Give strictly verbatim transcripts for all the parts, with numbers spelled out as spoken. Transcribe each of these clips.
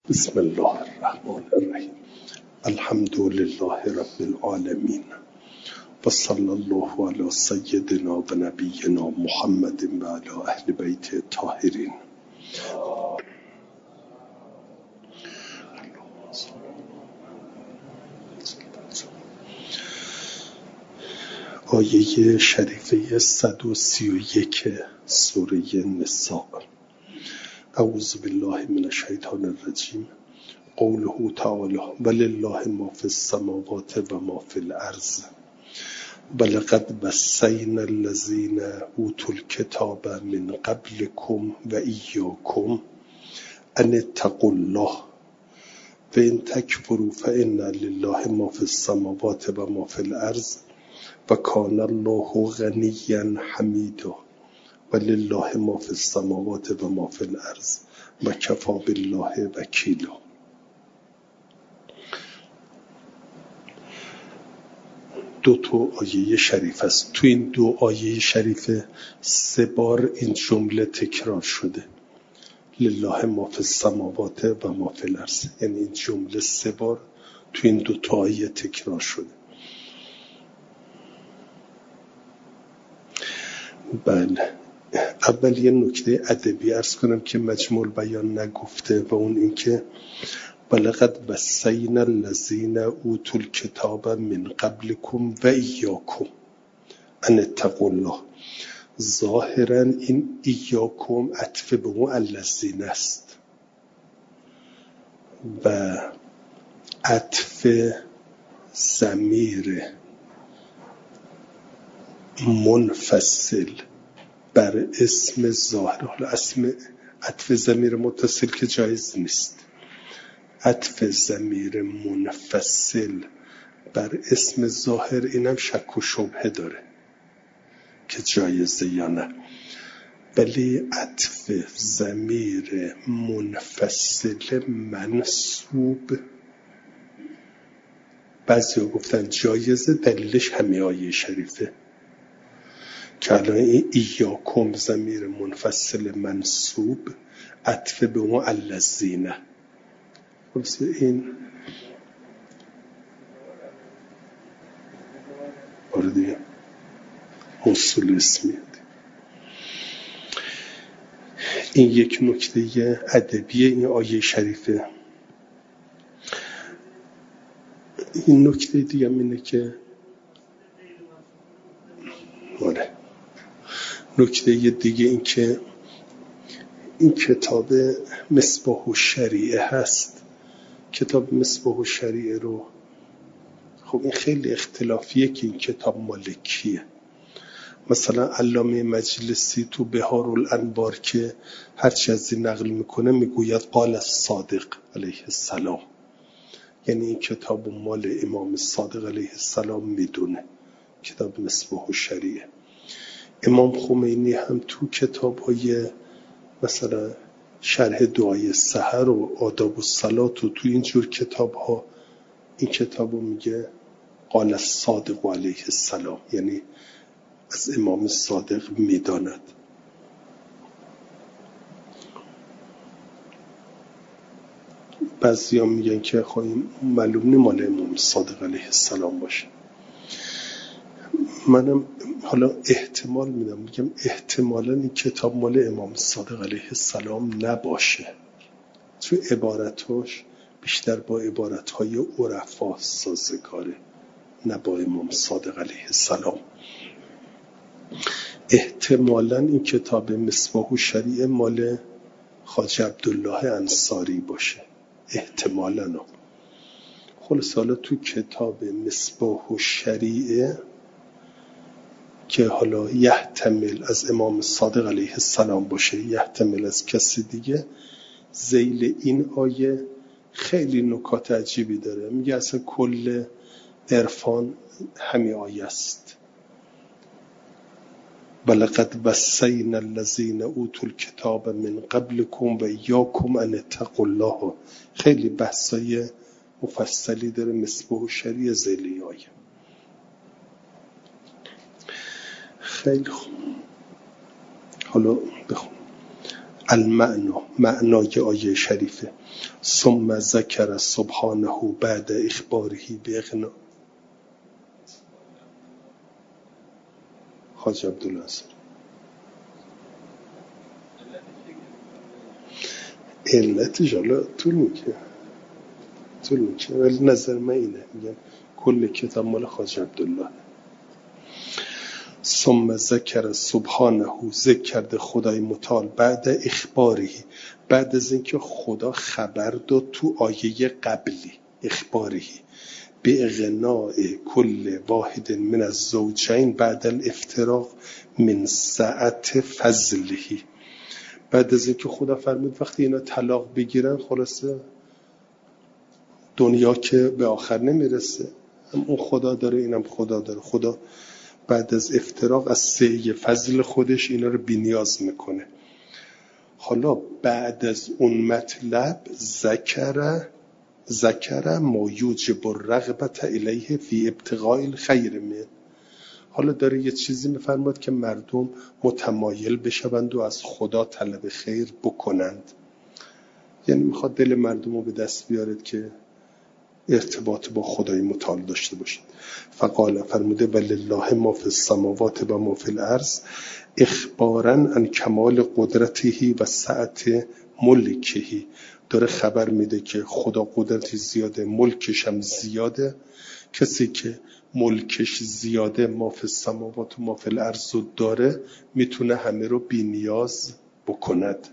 بسم الله الرحمن الرحیم. الحمد لله رب العالمین و صلی الله علی سیدنا و نبینا محمد و علی اهل بیت الطاهرین. آیه شریفه صد و سی و یک سوره نساء. اعوذ بالله من الشیطان الرجیم. قوله تعالی ولله ما فی السماوات و ما فی الارض ولقد وصینا الذین اوتوا الکتاب من قبلکم و ایاکم ان اتقوا الله و ان تکفروا فان لله ما فی السماوات و ما فی الارض و کان الله غنیا حمیدا ولله ما فی السماوات و ما فی الارض و کفی بالله وکیلا. دو تا آیه شریف است. تو این دو آیه شریف سه بار این جمله تکرار شده، لله ما فی السماوات و ما فی الارض. یعنی این جمله سه بار تو این دو تا آیه تکرار شده. بله، اول یه نکته ادبی عرض کنم که مجموع بیان نگفته و اون این که ولقد وصینا الذین اوتوا الکتاب من قبلکم و ایاکم ان اتقوا الله. ظاهرا این ایاکم عطف به اون الذین است و عطف ضمیر منفصل بر اسم ظاهر. حالا اسم عطف ضمیر متصل که جایز نیست، عطف ضمیر منفصل بر اسم ظاهر اینم شک و شبهه داره که جایزه یا نه، ولی عطف ضمیر منفصل منصوب بعضیا گفتن جایزه. دلیلش همین آیه شریفه که الان این ایاکم ضمیر منفصل منصوب عطف به اون الذین. این وارد اصول اسمیه. این یک نکته ادبی این آیه شریفه. این نکته دیگه اینه که آره نکته دیگه این که این کتاب مصباح الشریعه هست. کتاب مصباح الشریعه رو خب این خیلی اختلافیه که این کتاب مال کیه. مثلا علامه مجلسی تو بهار الانوار که هرچی از این نقل میکنه میگوید قال الصادق علیه السلام، یعنی این کتاب مال امام صادق علیه السلام میدونه، کتاب مصباح الشریعه. امام خمینی هم تو کتاب‌های مثلا شرح دعای سحر و آداب الصلات و تو اینجور کتاب‌ها این کتابو میگه قال الصادق علیه السلام، یعنی از امام صادق میداند. بعضیا میگن که خب این معلوم نی مال امام صادق علیه السلام باشه. منم حالا احتمال میدم، میگم احتمالاً این کتاب مال امام صادق علیه السلام نباشه، تو عبارتاش بیشتر با عبارتهای عرفا سازگاره، نه با امام صادق علیه السلام. احتمالاً این کتاب مصباح الشریعه مال خواجه عبدالله انصاری باشه، احتمالاً. خلاص حالا تو کتاب مصباح الشریعه که حالا یحتمل از امام صادق علیه السلام باشه، یحتمل از کسی دیگه، ذیل این آیه خیلی نکات عجیبی داره. میگه اصلا کل عرفان همین آیه است، ولقد وصینا الذین اوتوا الکتاب من قبلکم و ایاکم ان اتقوا الله. خیلی بحثای مفصلی داره مصباح الشریعه ذیل آیه. خیلی خوب، حالا بخون. المعنا، معنای آیه شریفه. ثم ذکر سبحانه بعد اخباره باغنا. حاج عبدالله انصاری علتش حالا طول میکنه طول میکنه ولی نظر من اینه، میگم کل کتاب مال حاج عبدالله. ثم ذکر سبحانه، ذکر کرده خدای متعال بعد اخباری، بعد از اینکه خدا خبر داد تو آیه قبلی اخباری به اغناء کل واحد من الزوجین بعد الافتراق من سعت فضله. بعد از اینکه خدا فرمود وقتی اینا طلاق بگیرن خلاصه دنیا که به آخر نمیرسه، هم اون خدا داره اینم خدا داره. خدا بعد از افتراق از سعی فضل خودش اینا رو بی‌نیاز میکنه. حالا بعد از اون مطلب ذکر ذکر ما یوجب الرغبت الیه فی ابتغاء الخیر من. حالا داره یه چیزی میفرماد که مردم متمایل بشوند و از خدا طلب خیر بکنند، یعنی میخواد دل مردم رو به دست بیارد که ارتباط با خدای متعال داشته باشید. فقال، فرموده ولله ما فی السماوات و ما فی الارض اخبارا عن کمال قدرته و سعت ملکه. داره خبر میده که خدا قدرتی زیاده، ملکش هم زیاده. کسی که ملکش زیاده، ما فی السماوات و ما فی الارض داره، میتونه همه رو بی نیاز بکند.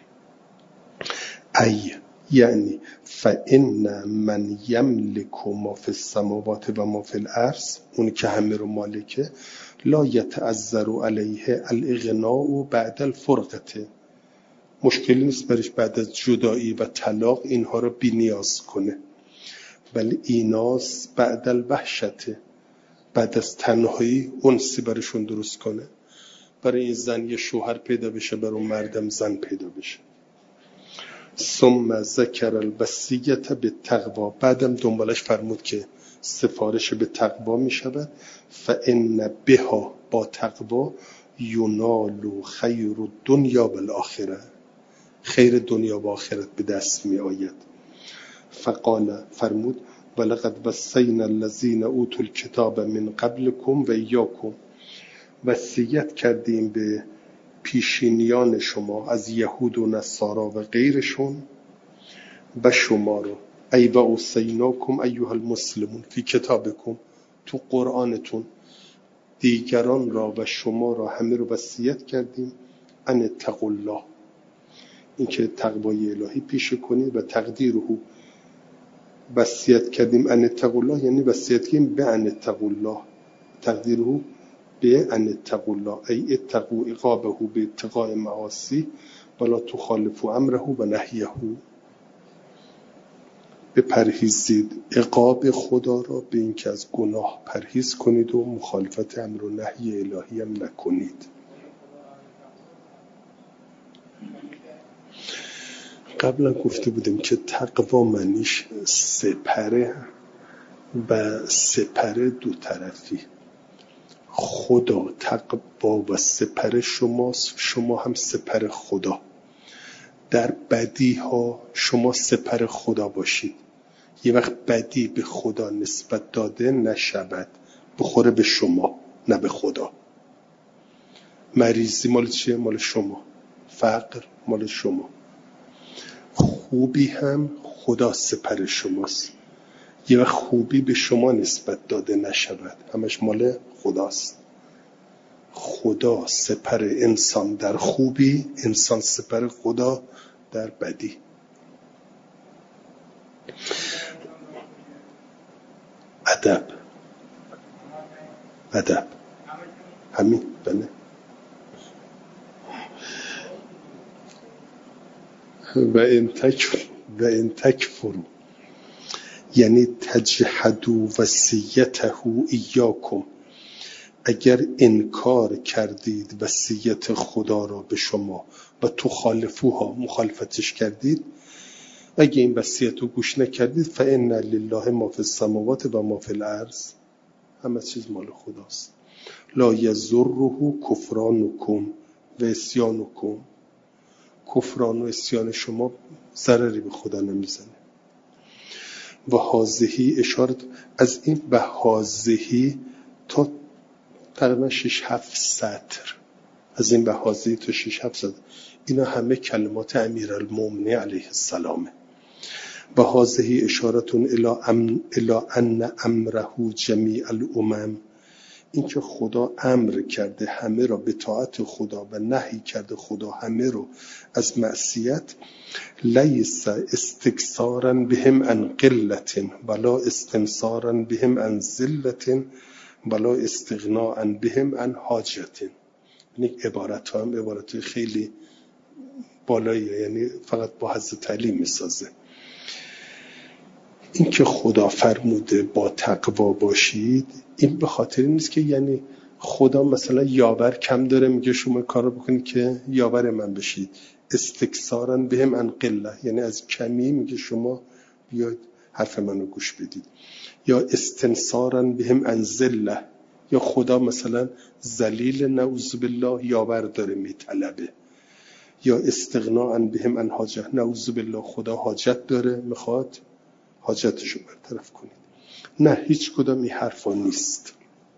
ای یعنی فإن من یملک ما فی السماوات و ما فی الارض، اون که همه رو مالکه، لا یتعذر علیه الاغناء بعد الفرقه، مشکلی نیست برش بعد از جدایی و طلاق اینها رو بی نیاز کنه. ولی ایناس بعد الوحشته، بعد از تنهایی انسی برشون درست کنه. برای این زن یه شوهر پیدا بشه، برای اون مردم زن پیدا بشه. ثم ذکر الوصیت بالتقوا، بعدم دنبالش فرمود که سفارش به تقوا می شود. فإن بها، با تقوا، ینال خیر الدنیا والآخره، خیر دنیا و آخرت به دست می آید. فقال، فرمود ولقد وصینا الذین اوتوا الکتاب من قبلکم و ایاکم، وصیت کردیم به پیشینیان شما از یهود و نصارا و غیرشون و شما رو. ای و اوصیناکم ایها المسلمون فی کتابکم، تو قرآنتون دیگران را و شما را همه رو وصیت کردیم ان اتقوا الله، این که تقوای الهی پیشه کنید. و تقدیره، وصیت کردیم ان اتقوا الله یعنی وصیت کردیم به ان اتقوا الله، تقدیره به ان اتقوا الله ای اتقوا عقابه به اتقاء معاصی ولا تخالفوا امره و نهیه، بپرهیزید عقاب خدا را، به این که از گناه پرهیز کنید و مخالفت امر و نهی الهی هم نکنید. قبلا گفته بودیم که تقوا معنیش سپره و سپره دو طرفی. خدا تقوا و سپر شماست، شما هم سپر خدا. در بدی ها شما سپر خدا باشید. یه وقت بدی به خدا نسبت داده نشود، بخوره به شما نه به خدا. مریضی مال چیه؟ مال شما. فقر مال شما. خوبی هم خدا سپر شماست. یه وقت خوبی به شما نسبت داده نشود، همش مال خداست. خدا سپر انسان در خوبی، انسان سپر خدا در بدی. ادب ادب همین بله. و ان تکفر و ان تکفروا یعنی تجحدوا وصیته ایاکم، اگر انکار کردید وصیت خدا را به شما و تخالفوها، مخالفتش کردید، اگه این وصیت رو گوش نکردید، فإن لله ما فی السماوات و ما فی الارض، همه چیز مال خداست. لا یضره کفرانکم و عصیانکم، کفران و عصیان شما ضرری به خدا نمیزنه. و هازهی اشاره از این به هازهی تا تقریبا شش هفت سطر، از این به هازهی تا شش هفت سطر، اینا همه کلمات امیرالمومنین علیه السلامه. و هازهی اشارتون الی ام الی ان امره جمیع الامم، این که خدا امر کرده همه را به طاعت خدا و نهی کرده خدا همه رو از معصیت. لیس استکثارا بهم عن قلت ولا استنصارا بهم عن ذلت ولا استغناء بهم عن حاجت. این عبارت ها هم عبارت خیلی بالاییه، یعنی فقط با حضرت علی میسازه. این که خدا فرموده با تقوا باشید، این به خاطر نیست که یعنی خدا مثلا یاور کم داره میگه شما کارو بکنید که یاور من بشید. استکثارا بهم عن قله، یعنی از کمی میگه شما بیاید حرف منو گوش بدید. یا استنصارا بهم عن ذله، یا خدا مثلا ذلیل نعوذ بالله یاور داره میطلبه. یا استغناء بهم عن حاجت، نعوذ بالله خدا حاجت داره میخواد حاجتشو برطرف کنید. نه، هیچ کدام این حرفا نیست.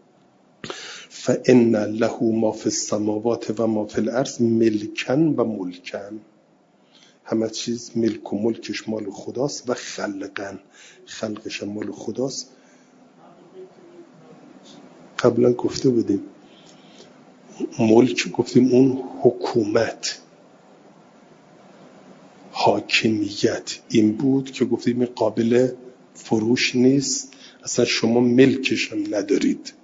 فإن له ما فی السماوات و ما فی الارض ملکن و ملکن، همه چیز ملک و ملکش مال خداست و خلقن، خلقش مال خداست. قبلا گفته بودیم ملک، گفتیم اون حکومت حاکمیت این بود که گفتیم این قابل فروش نیست، اصلا شما ملکش هم ندارید.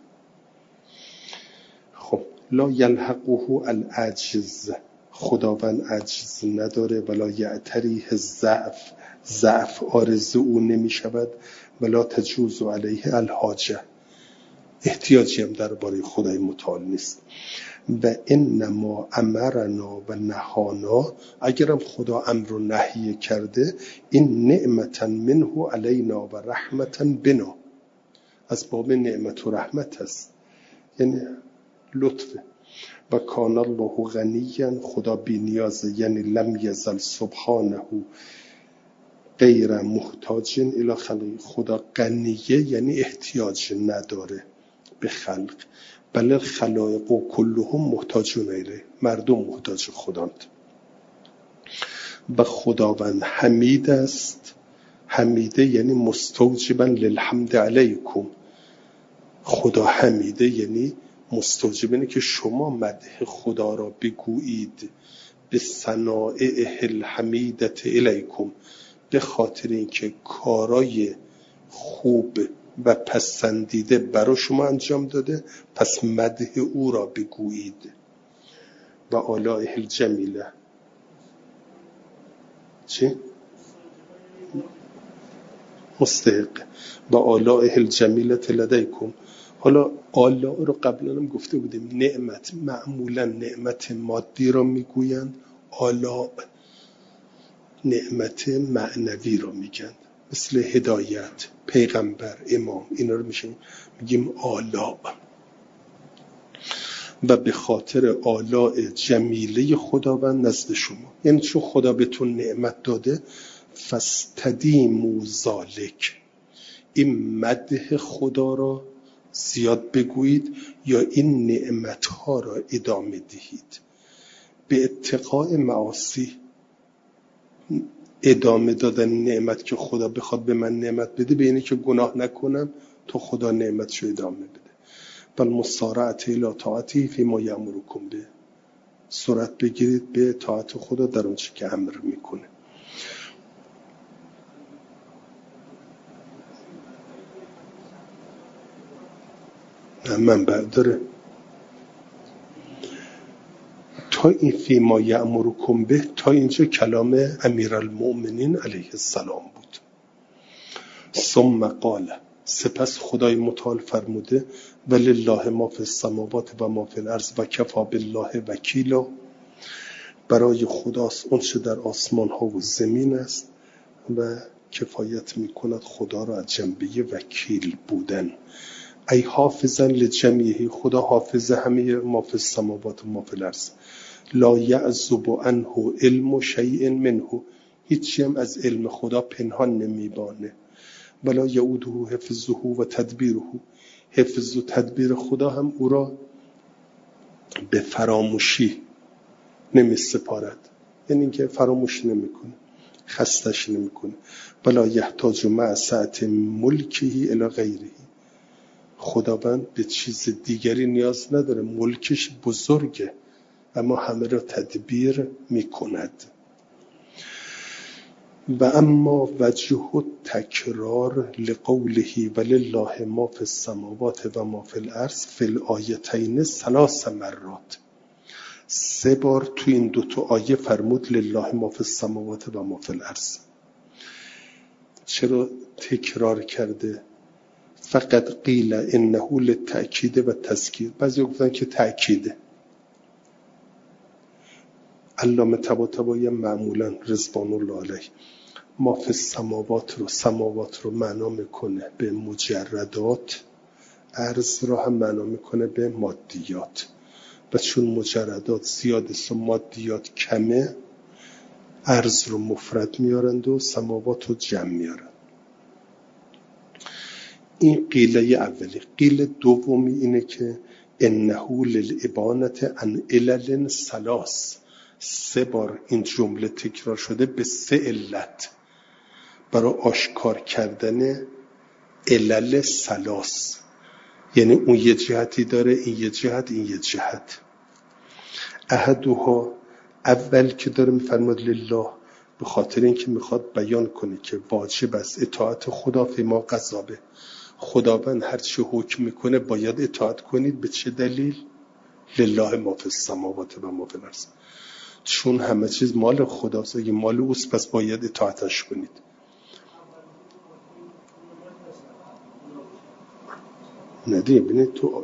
خب لا یلحقه العجز، خداوند عجز نداره. ولا یعتریه ضعف، ضعف عارض او نمی شود. ولا تجوز علیه الحاجه، احتیاجی هم درباره خدای متعال نیست. و انما امرنا و نهانا، اگرم خدا امر و نهی کرده، این نعمتا منه علینا و رحمتا بنا، از باب نعمت و رحمت است، یعنی لطفه. و کان الله غنیا، خدا بی نیازه، یعنی لم یزل سبحانه غیر محتاج الی خلق، خدا غنیه یعنی احتیاج نداره به خلق. بل خلائق و کلهم محتاجون الیه، مردم محتاج خداند. و خداوند حمید است، حمیده یعنی مستوجبا للحمد علیکم، خدا حمیده یعنی مستوجب اینه که شما مدح خدا را بگویید. به صنائع الحمیدت الیکم، به خاطر اینکه کارای خوب و پسندیده برای شما انجام داده، پس مدح او را بگویید. و آلائه الجمیله، چی؟ مستحق. و آلائه الجمیله لدیکم. حالا آلا رو قبلا هم گفته بودیم، نعمت معمولا نعمت مادی رو میگویند، آلا نعمت معنوی رو میگن، مثل هدایت، پیغمبر، امام، اینا رو میشه میگیم آلا. و به خاطر آلاء جمیله خداوند نزد شما، یعنی چون خدا بهتون نعمت داده، فاستدیموا ذالک، این مدح خدا را زیاد بگویید یا این نعمتها را ادامه دهید. به اتقاء معاصی، ادامه دادن نعمت که خدا بخواد به من نعمت بده، به اینه که گناه نکنم تا خدا نعمتشو ادامه بده. بل مسارعت الی طاعته فیما یأمرکم به، سرعت بگیرید به طاعت خدا در اونچه که امر میکنه. من برداره تا این فیما یأمرکم به، تا اینجا کلام امیرالمؤمنین علیه السلام بود. ثم قال، سپس خدای متعال فرموده ولله ما فی السماوات و ما فی الارض و کفی بالله وکیلا، برای خداست اونچه در آسمان ها و زمین است و کفایت میکند خدا را از جنبه وکیل بودن. ای حافظا لجمیعه، خدا حافظ همه ما فی السماوات و ما فی الارض، لا یعزب عنه علم شیء منه، هیچی هم از علم خدا پنهان نمیبانه. ولا یعوده حفظه و تدبیره، حفظ و تدبیر خدا هم او را به فراموشی نمی سپارد، یعنی که فراموش نمیکنه، خستش نمیکنه. ولا یحتاج مع سعة ملکه الی غیره، خداوند به چیز دیگری نیاز نداره، ملکش بزرگه اما همه را تدبیر میکند. و اما وجه تکرار لقوله ولله ما فی السماوات و ما فی الارض فی الآیتین ثلاث مرات، سه بار تو این دو تا آیه فرمود لله ما فی السماوات و ما فی الارض. چرا تکرار کرده؟ فقط قیل انه للتأکید و تذکیر، بعضی گفتن که تأکیده. علامه طباطبایی معمولا رضوان الله علیه ما فی السماوات رو سماوات رو معنا میکنه به مجردات، ارض رو هم معنا میکنه به مادیات، و چون مجردات زیاد است و مادیات کمه ارض رو مفرد میارند و سماوات رو جمع میارند. این قیله اولی. قیل دومی اینه که انه للابانه عن علل ثلاث، سه بار این جمله تکرار شده به سه علت، برای آشکار کردن علل ثلاث، یعنی اون یه جهتی داره، این یه جهت، این یه جهت. احدها، اول که داره میفرماد لله، به خاطر اینکه میخواد بیان کنه که واجب است اطاعت خدا فیما قضابه، خداوند هر چی حکم میکنه باید اطاعت کنید. به چه دلیل؟ لله ما فی السماوات و ما فی الارض، چون همه چیز مال خداست، اگه مال اوست پس باید اطاعتش کنید. ندیه بینید تو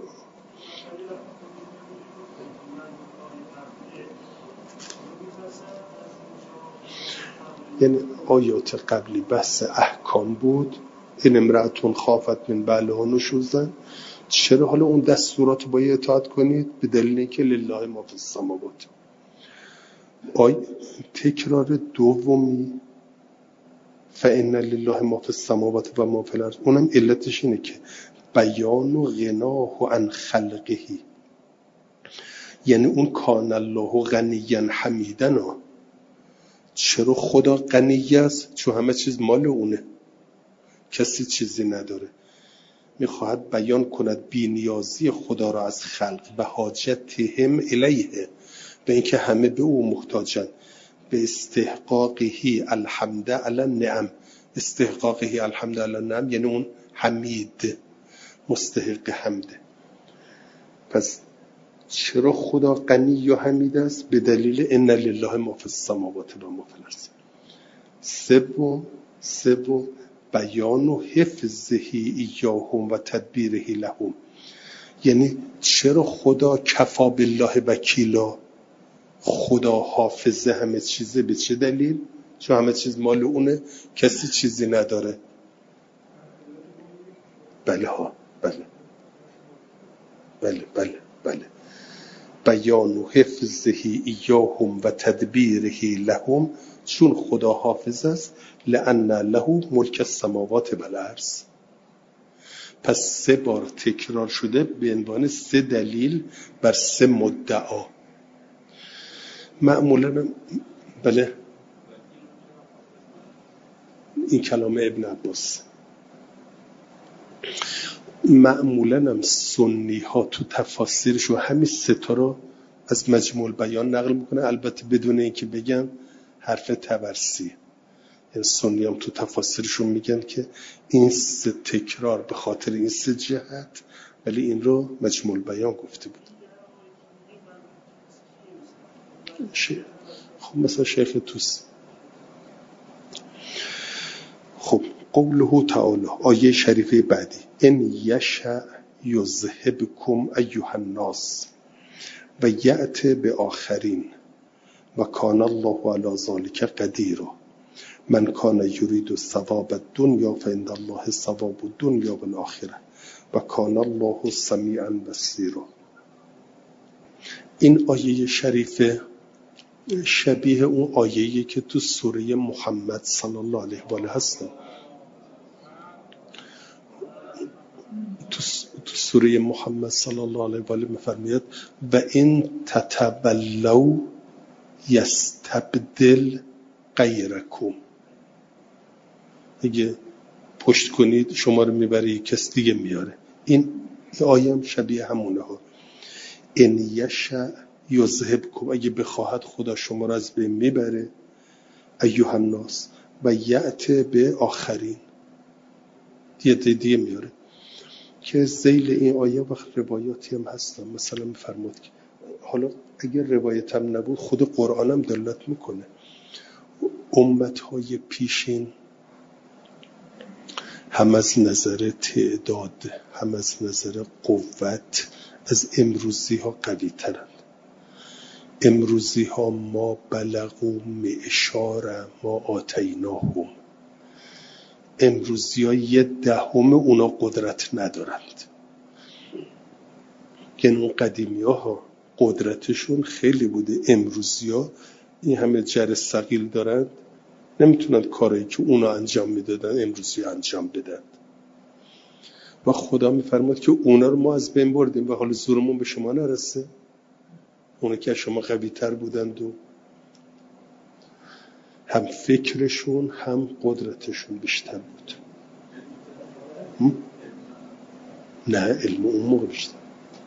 یعنی آیات قبلی بحث احکام بود، این امرأتون خافت من بعلها نشوزن، چرا حالا اون دستورات باید اطاعت کنید؟ به دلیل اینکه لله ما فی السماوات. آی تکرار دومی فإن لله ما فی السماوات و ما فی الارض، اونم علتش اینه که بیان و غناه عن خلقه، یعنی اون کان الله غنیا حمیدنا. چرا خدا غنی است؟ چون همه چیز مال اونه، کسی چیزی نداره. میخواهد بیان کند بی‌نیازی خدا را از خلق و حاجتهم الیه، به اینکه همه به او محتاجن. به استحقاقه الحمد علی النعم، استحقاقه الحمد علی النعم یعنی اون حمید، مستحق حمده. پس چرا خدا غنی و حمید است؟ به دلیل ان لله ما فی السماوات و ما فی الارض. سوم سوم بیان و حفظه ایاهم و تدبیره لهم، یعنی چرا خدا کفا بالله وکیلا، خدا حافظه همه چیزه. به چه دلیل؟ چون همه چیز مال اونه، کسی چیزی نداره. بله ها بله بله بله بله بیان و حفظه ایاهم و تدبیره لهم، چون خدا حافظ است. لأن له ملک السماوات و الارض. پس سه بار تکرار شده به عنوان سه دلیل بر سه مدعا. معمولا بله این کلام ابن عباس، معمولا هم سنی ها تو تفاسیرشو همین سه تا رو از مجموع بیان نقل میکنه، البته بدون اینکه بگن حرف تبرسی. این سنی هم تو تفاسیرشون میگن که این سه تکرار به خاطر این سه جهت، ولی این رو مجموع بیان گفته بود. خب مثلا شیخ توسی. خب قوله تعالی، آیه شریفه بعدی، ان یشأ یذهبکم ایها الناس و یأت بآخرین و کان الله علی ذلک قدیر. من کان یرید ثواب الدنیا فعند الله ثواب الدنیا والآخره و کان الله سمیعا بصیرا. این آیه شریفه شبیه اون آیه‌ای که تو سوره محمد صلی الله علیه و آله هست. تو سوره محمد صلی الله علیه و آله می‌فرماید و این تتولوا یستبدل غیرکم، اگه پشت کنید شما رو میبره یک کس دیگه میاره. این آیه هم شبیه همونه ها. ان یشاء یذهبکم، اگه بخواهد خدا شما رو از بین میبره، ایها الناس، و یأتی به آخرین، یه دیگه میاره. که ذیل این آیه وقت روایاتی هم هستن، مثلا میفرماد که حالا اگر روایت هم نبود خود قرآن هم دلالت میکنه امتهای پیشین هم از نظر تعداد هم از نظر قوت از امروزی ها قوی ترند. امروزی ها ما بلغوا معشار ما آتیناهم، امروزی ها یه دهم اونا قدرت ندارند. یعنی اون قدیمی ها قدرتشون خیلی بوده، امروزی ها این همه جر ثقیل دارند، نمیتونند کارایی که اونا انجام میدادن امروزی انجام بدن. و خدا میفرماد که اونا رو ما از بین بردیم و حالا زورمون به شما نرسه، اونا که شما قوی تر بودند و هم فکرشون هم قدرتشون بیشتر بود. نه علم اون موقع بیشتر،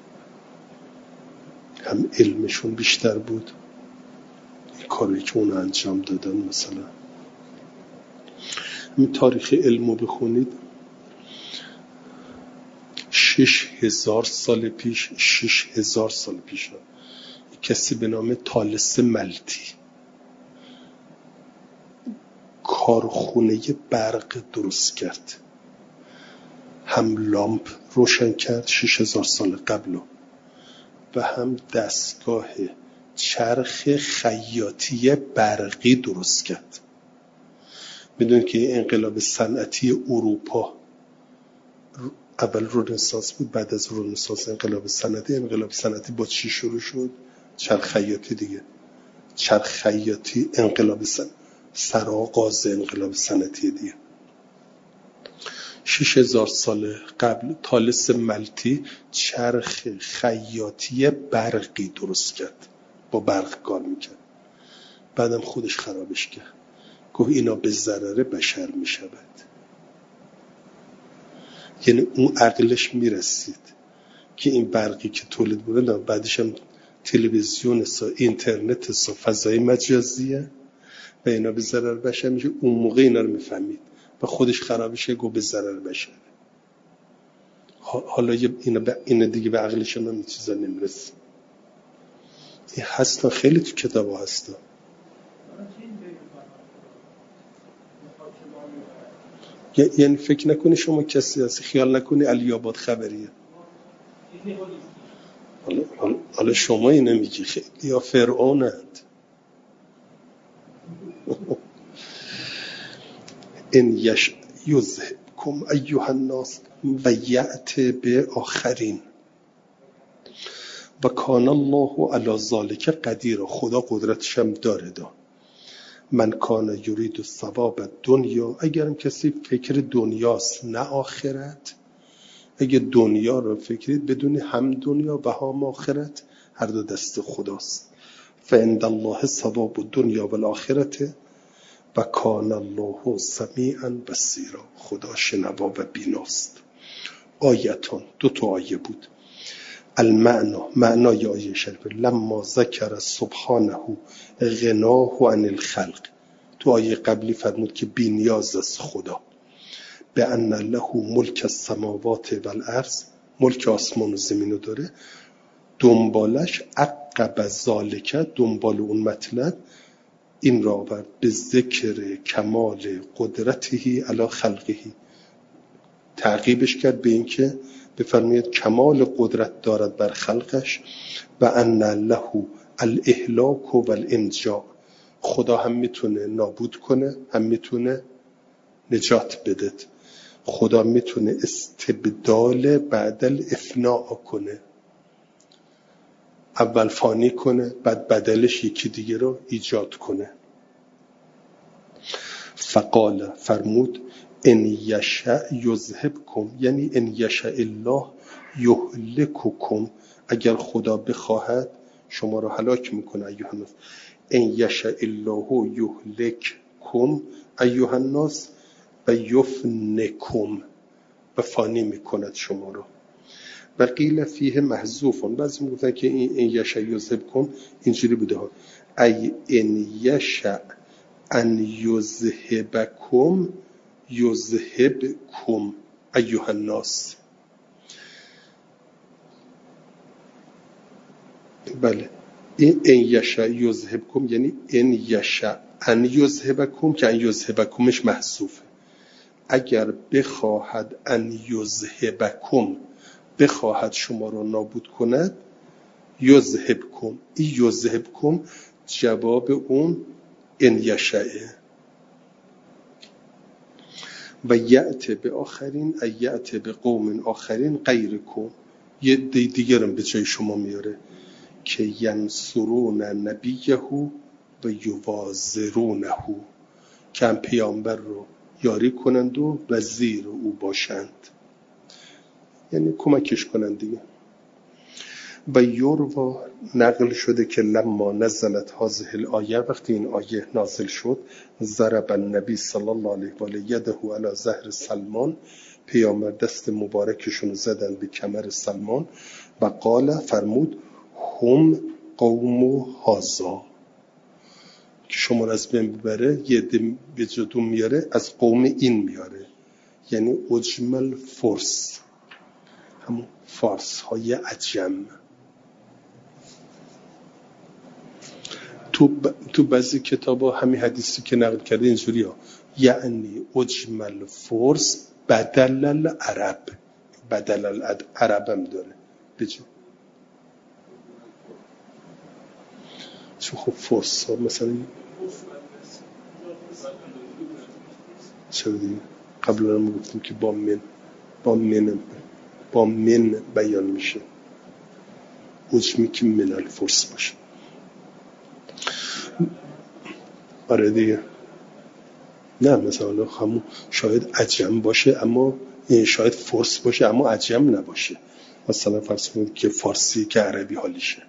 هم علمشون بیشتر بود، این کاری که اونا انجام دادن. مثلا این تاریخ علمو بخونید، شش هزار سال پیش شش هزار سال پیش کسی به نام طالس ملتی کارخونه برق درست کرد، هم لامپ روشن کرد شش هزار سال قبل و هم دستگاه چرخ خیاطی برقی درست کرد. میدونید که انقلاب صنعتی اروپا اول رنسانس بود، بعد از رنسانس انقلاب صنعتی. انقلاب صنعتی با چی شروع شد؟ چرخ خیاطی دیگه. چرخ خیاطی انقلاب صنعتی، سرآغاز انقلاب صنعتی دیگه. شش هزار سال قبل طالس ملتی چرخ خیاطی برقی درست کرد، با برق کار میکرد. بعدم خودش خرابش کرد، گفت اینا به ضرر بشر میشود. یعنی اون عقلش میرسید که این برقی که تولید بودن بعدش هم تلویزیون سا اینترنت سا فضای مجازیه و اینا به ضرر بشر میشه. اون موقع اینا رو میفهمید و خودش خرابشه، گفت به ضرر بشر. حالا اینا, ب... اینا دیگه به عقلش هم این چیزا نمیرسه. این هستا، خیلی تو کتاب ها هستا. یعنی فکر نکنی شما کسی هستی، خیال نکنی علی آباد خبریه. حالا, حالا شما اینه میگی خیلی یا فرعونند. این یش یذهبکم ایها الناس و یأتی به آخرین و کان الله علی ذلک قدیر. خدا قدرتش هم داره. دا من کان یرید ثواب دنیا، اگرم کسی فکر دنیاست نه آخرت، اگه دنیا رو فکرید بدونی هم دنیا و هم آخرت هر دو دست خداست. فعند الله ثواب الدنیا و الاخرت و کان الله سمیعا بصیرا. خدا شنوا و بیناست. آیتان، دو تا آیه بود. المعنا، معنای آیه شریف، لما ذکر سبحانه غناه عن الخلق. تو آیه قبلی فرمود که بی نیاز است خدا. به ان له ملک السماوات والارض، ملک آسمان و زمینو داره. دنبالش عقب ذالک، دنبال اون مطلب این را آورد به ذکر کمال قدرته علی خلقه، تعقیبش کرد به این که بفرماید کمال قدرت دارد بر خلقش. و ان له الاهلاک و الانجاء، خدا هم میتونه نابود کنه هم میتونه نجات بده. خدا میتونه استبدال بعد الافناء کنه. اول فانی کنه، بعد بدلش یکی دیگه رو ایجاد کنه. فقال فرمود ان یشاء یذهبکم، یعنی ان یشاء الله یهلککم، اگر خدا بخواهد شما رو هلاک میکنه ایها الناس. ان یشاء الله یهلککم ایها الناس و یفنکم، و فانی میکند شما رو. و قیل فیه محذوفون، بعضی میگفتن که این یشاء یذهبکم اینجوری بوده ها، ای ان یشاء ان یذهبکم یذهبکم ایها الناس. بله، این ان یشاء یذهبکم یعنی ان یشاء ان یذهبکم، که ان یذهبکمش محذوفه. اگر بخواهد ان یذهبکم، بخواهد شما رو نابود کند، یذهبکم، این یذهبکم جواب اون ان یشاء. و یأت به آخرین، ایأت به قوم آخرین غیرکم، یه دیگر هم به جای شما میاره که ینصرون نبیه و یوازرونه، که هم پیامبر رو یاری کنند و وزیر او باشند، یعنی کمکش کنند دیگه. و یوروا نقل شده که لما نزلت هذه الآیه، وقتی این آیه نازل شد، ضرب النبی صلی الله علیه و آله یده علی ظهر سلمان، پیامبر دست مبارکشون زدن به کمر سلمان و قال فرمود هم قوم هذا، که شما را از بین ببره، یه ده به جدون میاره، از قوم این میاره، یعنی اجمل فرس، همون فارس های عجم. تو ب... تو بعضی کتابا همین حدیثی که نقل کرده اینجوری ها، یعنی اجمل فرس بدل العرب، بدل العرب هم داره بجو، چون خب فرس ها مثلا چرا دیگه قبلا هم گفتیم که با من با من با من بیان میشه، اجمی که من الفرس باشه. آره دیگه، نه مثلا همون شاید عجم باشه اما شاید فرس باشه اما عجم نباشه، مثلا فرض کنید که فارسی که عربی حالیشه.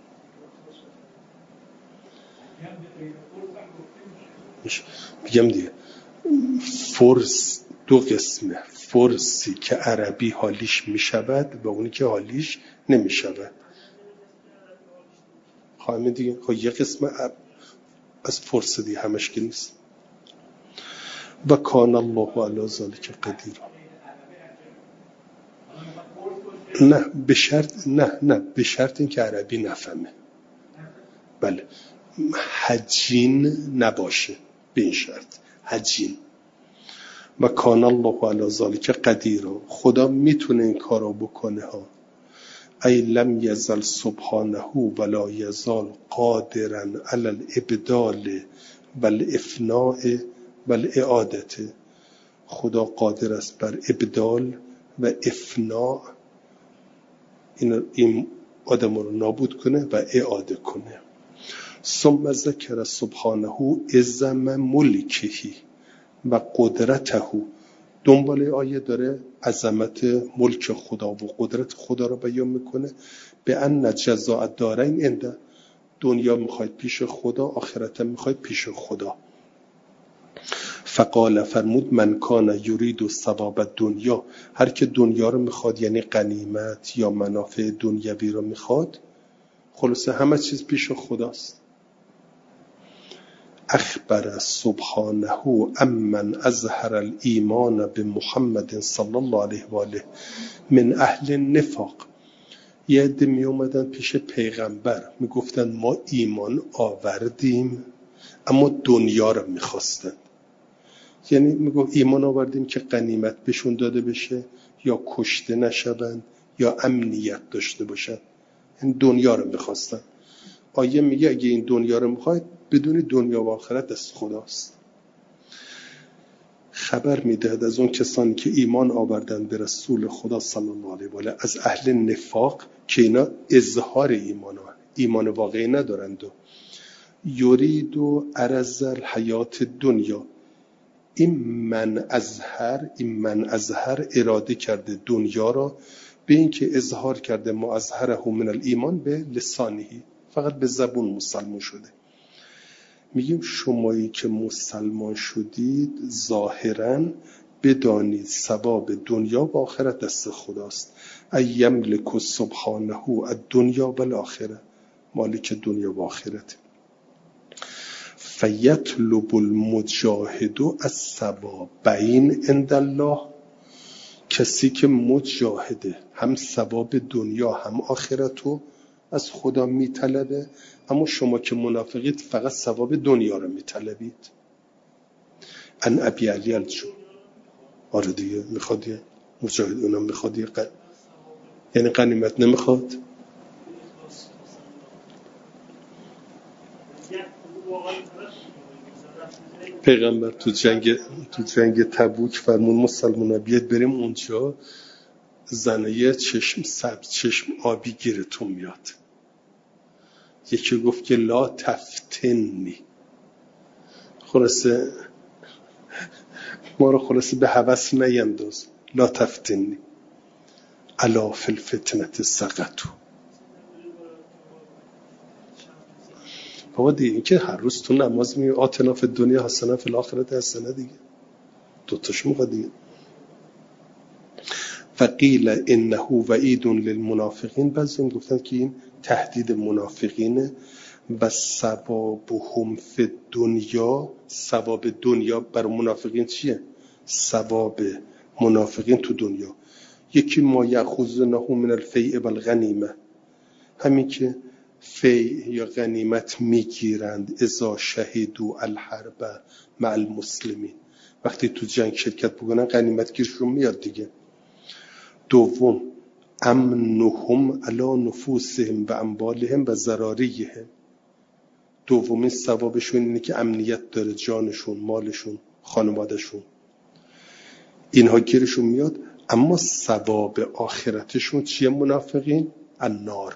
میگم دیگه فرس دو قسمه، فرسی که عربی حالیش میشود و اونی که حالیش نمیشود. خواهیم دیگه خب یه قسم از فرس دیگه همش که نیست. و کان الله علی ذلک قدیر. نه به شرط نه نه به شرط این که عربی نفهمه. بله حجین نباشه، به این شرط حجین. و کان الله علی ذلک قدیر، خدا میتونه این کارو بکنه ها. ای لم یزل سبحانه ولا یزال قادرا علی الابدال والافناء والاعاده، خدا قادر است بر ابدال و افناء، این این آدم رو نابود کنه و اعاده کنه. ثم ذکر سبحانه عظم ملکه و قدرته، دنبال آیه داره عظمت ملک خدا و قدرت خدا رو بیان میکنه. به ان جزاء الدارین عند، دنیا میخواید پیش خدا، آخرت میخواید پیش خدا. فقال فرمود من کان یرید ثواب الدنیا، هر که دنیا رو میخواد یعنی غنیمت یا منافع دنیوی رو میخواد، خلاصه همه چیز پیش خداست. اخبر سبحانه امن اظهر الایمان بمحمد صلی الله علیه و آله من اهل النفاق. یه عده می اومدن پیش پیغمبر میگفتن ما ایمان آوردیم اما دنیا رو میخواستن، یعنی میگفت ایمان آوردیم که غنیمت بهشون داده بشه یا کشته نشوند یا امنیت داشته باشن، یعنی دنیا رو میخواستن. آیه میگه اگه این دنیا رو میخواید بدون دنیا و آخرت دست خداست. خبر میدهد از اون کسانی که ایمان آوردن به رسول خدا صلی الله علیه و آله از اهل نفاق که اینا اظهار ایمان ها. ایمان واقعی ندارند. و یرید و عرض الحیات دنیا، این من ازهر این من ازهر اراده کرده دنیا را به این که اظهار کرده معظهره من الایمان به لسانهی، فقط به زبون مسلمان شده. میگیم شمایی که مسلمان شدید ظاهراً بدانید ثواب دنیا و آخرت دست خداست. ایملک سبحانه الدنیا و الاخره، مالک دنیا و آخرت. فیطلب المجاهد الثوابین عند الله، کسی که مجاهده هم ثواب دنیا هم آخرتو از خدا میطلبه، اما شما که منافقید فقط ثواب دنیا رو میطلبید. ان ابی علی الجو، آره دیگه میخواد یه مجاهد اونم میخواد یه قن... یعنی غنیمت نمیخواد. پیغمبر تو جنگ تو جنگ تبوک فرمون مسلمونا بیاد بریم اونجا، زنه چشم سبز چشم آبی گیرتون میاد. یکی گفت که لا تفتنی، خلاصه ما رو خلاصه به هوس نینداز، لا تفتنی الا فی الفتنة سقطوا. بابا دیگه این که هر روز تو نماز میگه آتنا فی الدنیا حسنه فی الاخرة حسنه، دیگه دوتاش میخواد دیگه. فقیل انه وعید للمنافقین، بعضی گفتن که این تهدید منافقینه. و ثوابهم فی الدنیا، ثواب دنیا برای منافقین چیه؟ ثواب منافقین تو دنیا یکی ما یأخذونه من الفیء والغنیمه، همین که فی یا غنیمت میگیرند اذا شهدوا الحرب مع المسلمین، وقتی تو جنگ شرکت بکنن غنیمت گیرشون میاد دیگه. دوم امنهم علی نفوسهم و اموالهم و ضراریهم، دومین ثوابشون اینه که امنیت داره، جانشون، مالشون، خانوادهشون، اینها گیرشون میاد. اما ثواب آخرتشون چیه منافقین؟ النار.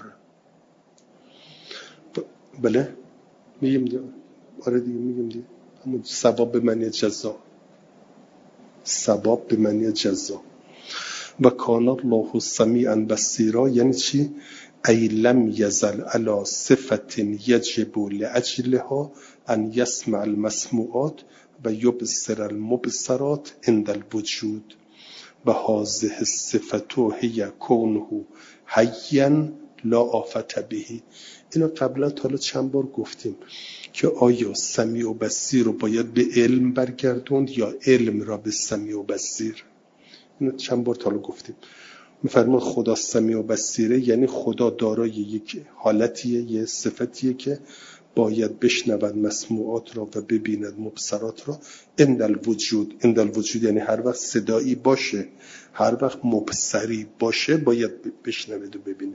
بله میگیم دیگه، آره دیگه میگیم دیگه، اما ثواب به معنی جزا، ثواب به معنی جزا. و کان الله سمیعا بصیرا، یعنی چی؟ ای لم یزل علی صفت یجب لاجلها ان یسمع المسموعات و یبصر المبصرات عند الوجود و هذه الصفت هی کونه حیا لا آفت به. اینو قبلا تا حالا چند بار گفتیم که آیا سمیع و بصیر رو باید به علم برگردوند یا علم را به سمیع و بصیر؟ اینو چند بار تا حالا گفتیم. میفرمان خدا سمیع و بصیره، یعنی خدا دارای یک حالتیه، یه صفتیه که باید بشنود مسموعات را و ببیند مبصرات را. عند الوجود، عند الوجود یعنی هر وقت صدایی باشه، هر وقت مبصری باشه باید بشنود و ببینه.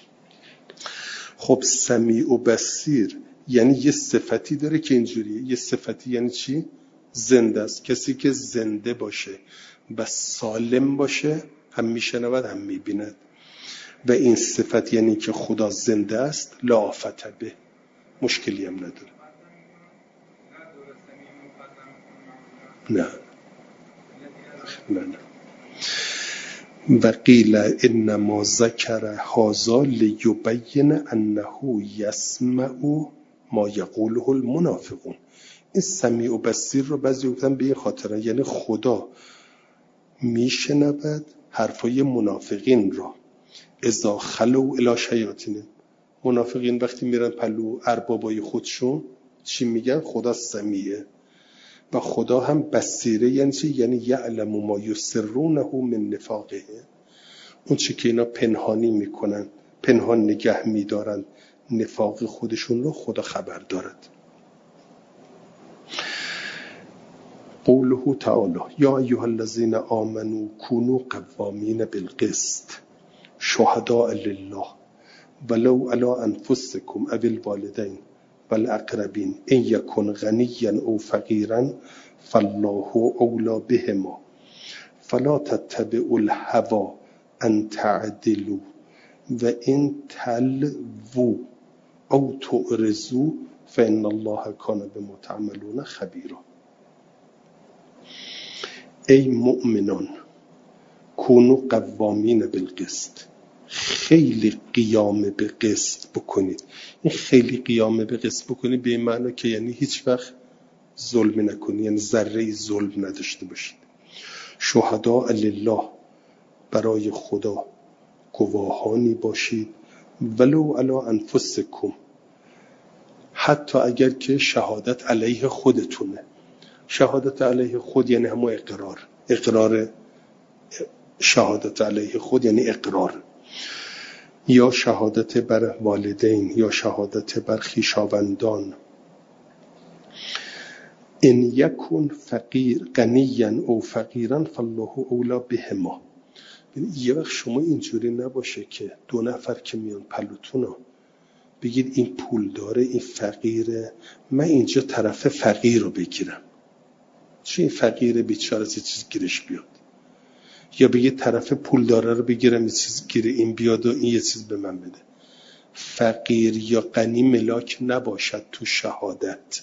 خب سمیع و بصیر یعنی یه صفتی داره که اینجوریه. یه صفتی یعنی چی؟ زنده است. کسی که زنده باشه و سالم باشه هم میشنود هم میبیند، و این صفت یعنی که خدا زنده است، لا آفت به، مشکلی هم نداره. نه نه نه. و قیل انما ذکر هذا لیبین انه یسمع ما یقوله المنافقون. این سمیع و بصیر رو بعضی گفتن به این خاطره، یعنی خدا میشنود حرفای منافقین را. اذا خلو الی شیاطین، منافقین وقتی میرن پلو اربابای خودشون چی میگن؟ خدا سمیعه. و خدا هم بصیره، یعنی چی؟ یعنی یعلم ما یسرونه من نفاقه، اون چی که اینا پنهانی میکنن، پنهان نگه میدارن نفاق خودشون رو، خدا خبر دارد. قوله تعالی یا ایها الذین آمنوا کونوا قوامین بالقسط شهداء لله ولو علی انفسکم او الوالدین والاقربین ان یکن غنیا او فقیرا فالله اولی بهما فلا تتبعوا الهوى ان تعدلوا و ان تلووا او تعرضوا فان الله کان بما تعملون خبیرا. ای مؤمنان کونوا قوامین بالقسط، خیلی قیام به قسط بکنید. این خیلی قیام به قسط بکنید به این معنی که یعنی هیچ وقت ظلم نکنید، یعنی ذره ظلم نداشته باشید. شهداء لله، برای خدا گواهانی باشید، ولو علی انفسکم، حتی اگر که شهادت علیه خودتونه. شهادت علیه خود یعنی همون اقرار. اقرار شهادت علیه خود یعنی اقرار، یا شهادت بر والدین، یا شهادت بر خویشاوندان. ان یکن فقیر غنیا او فقیرا فالله اولی بهما. یه وقت شما اینجوری نباشه که دو نفر که میان پلوتون بگید این پول داره این فقیره، من اینجا طرف فقیر رو بگیرم، چون این فقیر بیچاره چه چیز گیرش بیاد، یا بگید طرف پول داره رو بگیرم یه چیز گیره این بیاد و این یه چیز به من بده. فقیر یا غنی ملاک نباشد تو شهادت.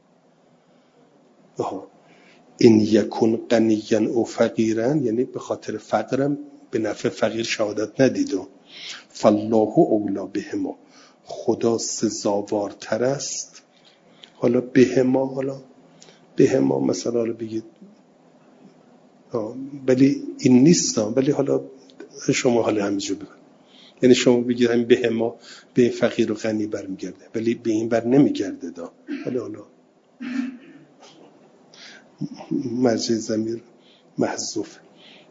آها. این یکون غنیا او فقیرن یعنی به خاطر فقرم به نفع فقیر شهادت ندیدم. فالله اولا بهما، خدا سزاوارتر است. حالا بهما، حالا بهما مثلا حالا بگید ولی این نیستم، ولی حالا شما حالا همینجور بگید، یعنی شما بگید همین بهما به این فقیر و غنی برمیگرده ولی به این بر نمیگرده دا. ولی حالا مرجع ضمیر محذوف.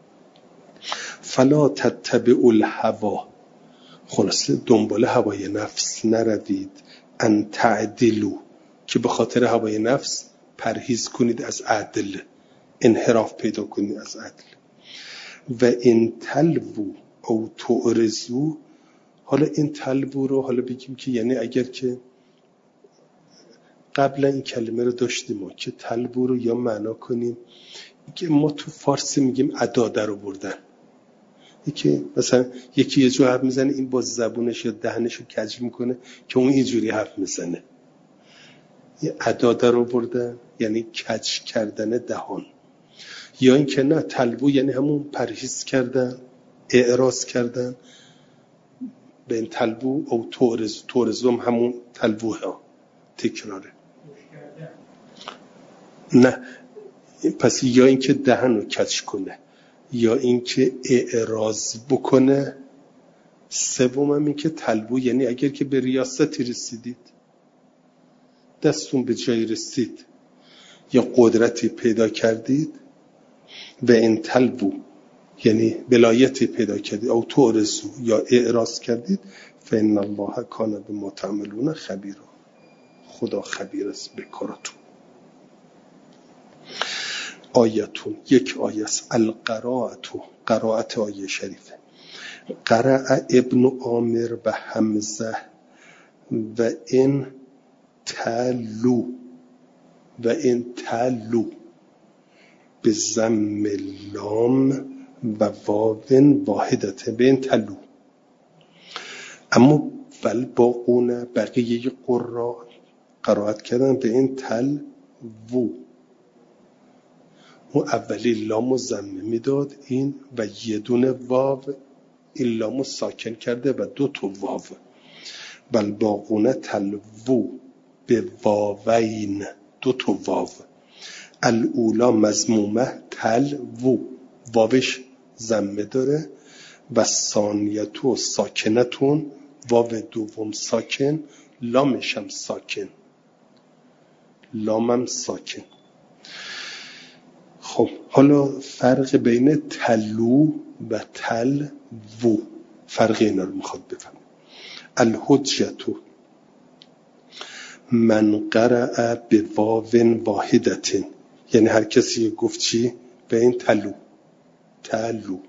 فلا تتبعوا الهوى، خلاصه دنبال هوای نفس نروید. ان تعدلوا، که به خاطر هوای نفس پرهیز کنید از عدل، انحراف پیدا کنید از عدل. و این تلووا او تعرضوا، حالا این تلوو رو حالا بگیم که یعنی اگر که قبلا این کلمه رو داشتیم ما که تلوو رو یا معنا کنیم که ما تو فارسی میگیم ادا در آوردن، یکی مثلا یکی یه جو حرف میزنه این با زبونش یا دهنش رو کج میکنه که اون اینجوری حرف میزنه. یه ادا در آوردن یعنی کج کردن دهان، یا این که نه تلوو یعنی همون پرهیز کردن، اعراض کردن. به این تلوو او تعرض، تعرضم همون تلووه ها تکراره. نه پس یا این که دهن رو کج کنه یا این که اعراض بکنه. سوم هم این که تلوو یعنی اگر که به ریاستی رسیدید، دستون به جای رسید یا قدرتی پیدا کردید، و این تلوو یعنی ولایتی پیدا کردید او تعرضو یا اعراض کردید، فإن الله کان بما تعملون خبیرا، خدا خبیر است به کارتون. آیتون، یک آیه است. القراءة، قرائت آیه شریفه. قرأ ابن عامر و حمزه و این تلو و این تلو به ضم لام و واو واحدته، به این تلو. اما والباقون، بقیه قراء قرائت کردن به این تل وو. اون اولی لامو ضمه میداد این و یه دونه واو، این لامو ساکن کرده و دو تا واو. والباقون تلوو به واوین، دو تا واو. الاولا مضمومه تلوو، واوش ضمه داره. و ثانیتو ساکنتون، واو دوم ساکن، لامش هم ساکن، لامم ساکن. خب حالا فرق بین تلو و تلوو، فرق اینا رو میخواد بفهم. الحجتو من قرأ به واو واحدتن، یعنی هر کسی گفت چی؟ به این تلو تلو.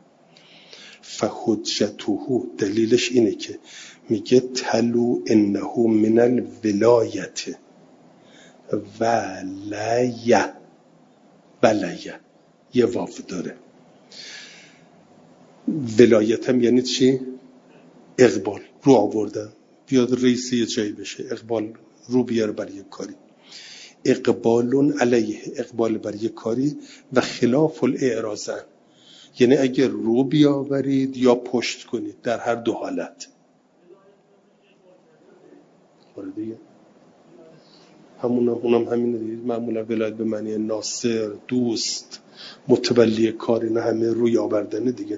فحجته، دلیلش اینه که میگه تلو انه من الولایت ولیه، ولیه یه واو داره. ولایت هم یعنی چی؟ اقبال، رو آوردن، بیاد رئیس یه جایی بشه، اقبال رو بیاره بر یک کاری، اقبالون علیه، اقبال بر یک کاری، و خلاف الاعراضن، یعنی اگر رو بیاورید یا پشت کنید، در هر دو حالت. آره دیگه، همون اونم همینه دیگه. معمولا ولایت به معنی ناصر، دوست، متولی کاری، نه همه روی آوردنه دیگه.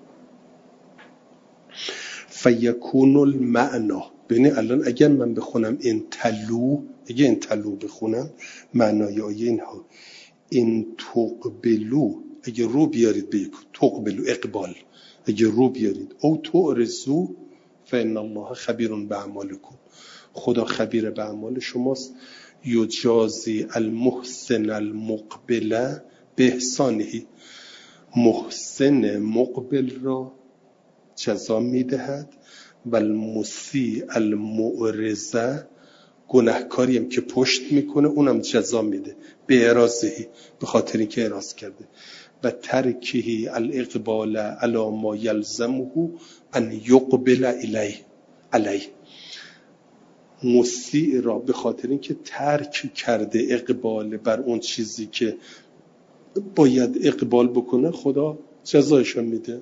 فیکون المعنا، ببین الان اگر من بخونم این تلو، اگه این تلو بخونم معنای آیه اینها، این تقبلو، اگه رو بیارید به یک، تقبلو اقبال، اگه رو بیارید، او تعرضو فإن الله خبیر باعمالکم، خدا خبیر به اعمال شماست. یجازی المحسن المقبل به احسانه، محسن مقبل را جزا میدهد، و المسیء المعرض، گناهکاری هم که پشت میکنه اونم جزا میده به اعراضه، به خاطر اینکه اعراض کرده، و ترکه الاقبال علی ما یلزمه ان یقبل الیه علیه، مسیء را به خاطر اینکه ترک کرده اقبال بر اون چیزی که باید اقبال بکنه، خدا جزایشون میده.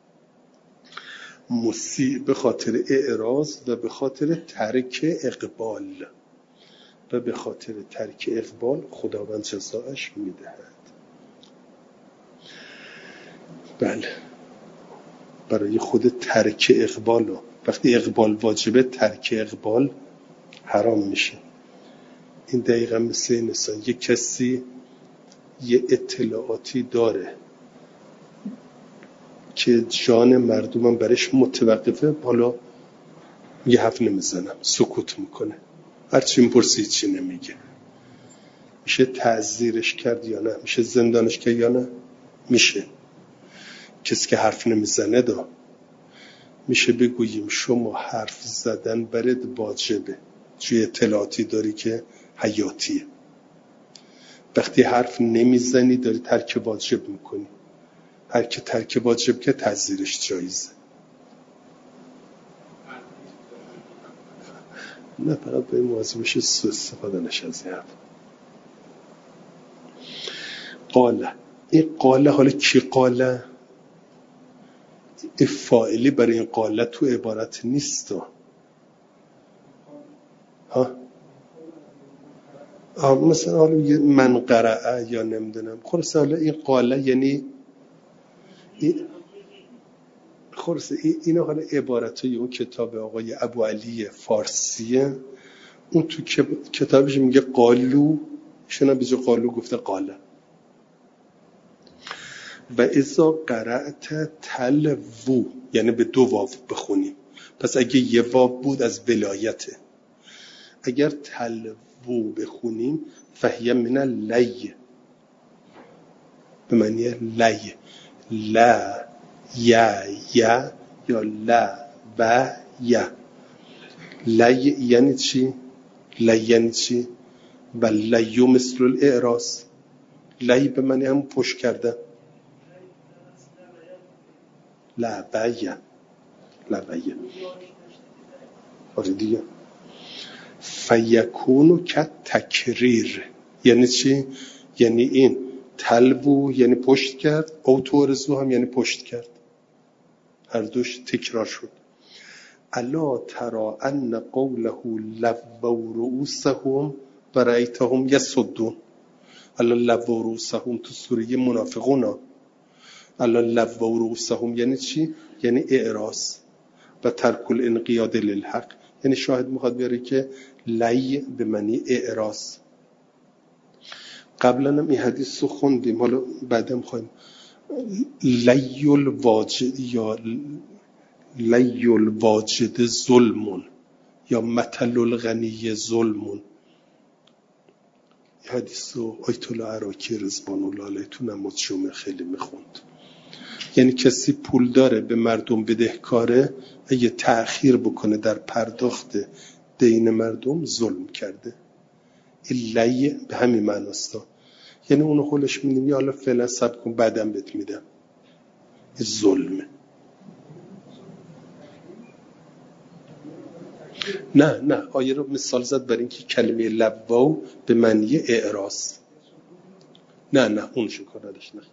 مسیء به خاطر اعراض و به خاطر ترک اقبال، و به خاطر ترک اقبال خداوند جزایش میدهد. بله، برای خود ترک اقبال، وقتی اقبال واجبه ترک اقبال حرام میشه. این دقیقا مثل این است، یه کسی یه اطلاعاتی داره که جان مردمم برش متوقفه، حالا یه حرف نمیزنم، سکوت میکنه، هرچی میپرسی چی نمیگه. میشه تعزیرش کرد یا نه؟ میشه زندانش کرد یا نه؟ میشه. کسی که حرف نمیزنه دا میشه بگوییم شما حرف زدن برات واجبه، چون اطلاعاتی داری که حیاتیه. وقتی حرف نمیزنی داری ترک واجب میکنی، هر که ترک واجب که تعزیرش جایزه. نه فقط به این موضوع بشه سو استفاده نشه از این حرف. قاله، این قاله حالا کی قاله؟ این فاعلی برای این قاله تو عبارت نیست ها. آه مثلا حالا من قرأه یا نمیدونم، خلاص حالا این قاله یعنی این خلاص اینا حالا عبارتای اون کتاب آقای ابو علی فارسیه، اون تو کتابش میگه قالو، ایشون هم بیجا قالو گفته قاله. و اذا قرأت تلوو، یعنی به دو واو بخونیم، پس اگه یه واو بود از ولایته، اگر تلوو بخونیم فهیه من لی، به معنی لی، لا یا یا یا لا و یا. لی یعنی چی؟ لی یعنی چی؟ و لیو مثل الاعراض، لی به معنی هم پشت کرده، لبیه لبیه. آره دیگه. فیکونو که تکریر یعنی چی؟ یعنی این تلبو یعنی پشت کرد، او تورزو هم یعنی پشت کرد، هر دوش تکرار شد. الا ترى ان قوله لبوا رؤوسهم و رأیتهم یصدون، الا لبوا رؤوسهم تو سوره منافقون، الا لبوا رؤوسهم یعنی چی؟ یعنی اعراض و ترک الانقیاد للحق. یعنی شاهد میخواد بیاره که لی به معنی اعراض. قبلا هم این حدیث رو خوندیم، حالا بعدم خواهیم. لی الواجد یا لی الواجد ظلمون یا مثل الغنی ظلمون. این حدیث رو آیت الله عراقی رضوان الله علیه تو نماز جمعه خیلی میخوند. یعنی کسی پول داره به مردم بدهکاره، اگه تأخیر بکنه در پرداخت دین مردم ظلم کرده. این لی به همین معناست، یعنی اونو خودش میدیم یا حالا فعلا صبر کن بعدم بهت میدم. این ظلمه. نه نه آیه رو مثال زد برای اینکه کلمه لواو به معنی اعراض. نه نه اون شو کارش نه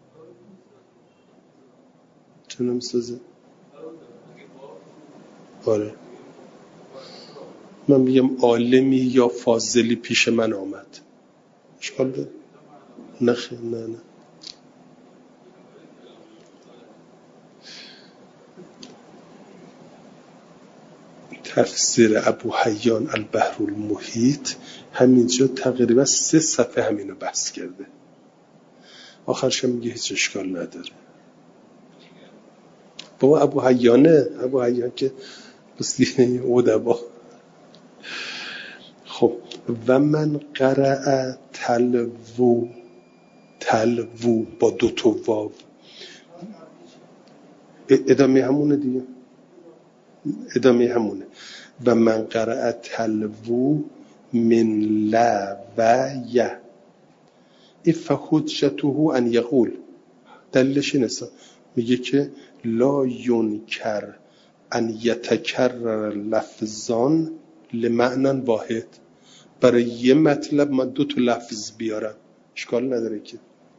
چون میسازه. آره من میگم عالمی یا فاضلی پیش من آمد، اشکال داره؟ نه خیلی نه نه تفسیر ابو حیان البحر المحیط همینجا تقریبا سه صفحه همینو بحث کرده، آخرش میگه هیچ اشکال نداره. بابا ابو حیانه، ابو حیان که بسیار ادبا. خب و من قرأ تلوو، تلوو با دو تا واو، ادامه همونه دیگه، ادامه همونه. و من قرأ تلوو من لا و ی فحجته ان یقول، دلیلش اینه میگه که لا ینکر ان یتکرر لفظان لمعنی واحد، برای یه مطلب من دو تا لفظ بیارم اشکال نداره که.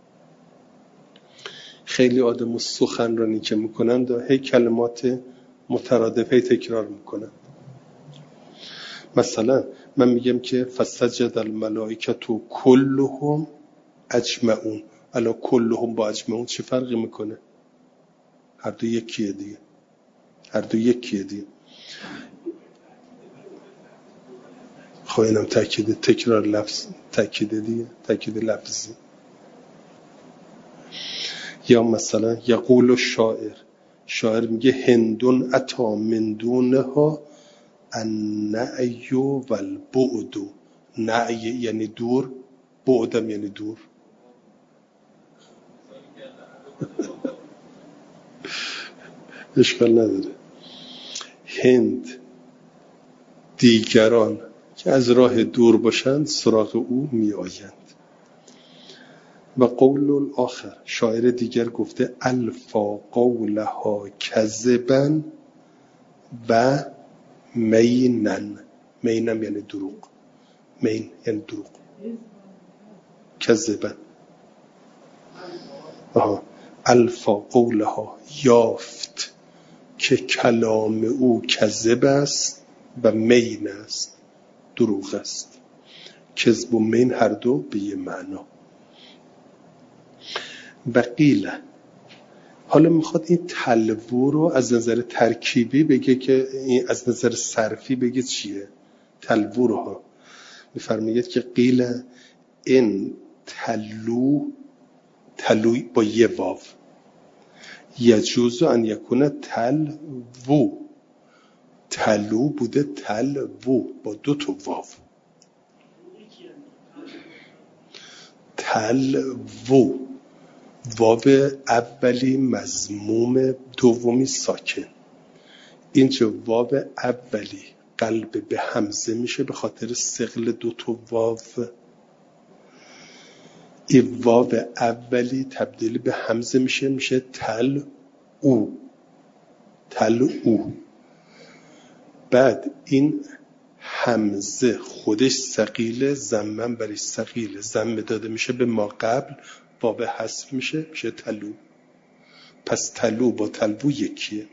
خیلی آدم سخنرانی که میکنن دا هی کلمات مترادفه تکرار میکنن. مثلا من میگم که فسجد الملائکه کلهم اجمعون، الا کلهم با اجمعون چه فرقی میکنه؟ هر دو یکیه دیگه، هر دو یکیه دیگه. خب اینم تاکید تکرار لفظ، تاکید دیگه، تاکید لفظی. یا مثلا یقول الشاعر، شاعر میگه هندون اتا من دونها النعی و البعد، نعی یعنی دور، بعدم یعنی دور. اشکال نداره. هند دیگران که از راه دور باشند سراغ او می آیند. و قول الاخر، شاعر دیگر گفته الفا قولها کذبا و مینن، مینم یعنی دروغ، مین یعنی دروغ، کذبا. آها الفا قولها یافت که کلام او کذب است و مین است، دروغ است. کذب و مین هر دو به یه معنا. و قیل، حالا میخواد این تلوو رو از نظر ترکیبی بگه که این از نظر صرفی بگه چیه تلوو رو ها. میفرماید که قیل این تلو، تلو با یه واو، یجوز ان یکونه تلوو، تلو بوده تلوو با دو تا واو، تلوو واو اولی مضموم دومی ساکن. اینجا واو اولی قلب به همزه میشه به خاطر ثقل دو تا واو. این واو اولی تبدیل به همزه میشه، میشه تل او، تل او. بعد این همزه خودش ثقیله، ضمن برای ثقیله، ضم داده میشه به ما قبل، واو حذف میشه، میشه تلو. پس تلو با تلوو یکیه.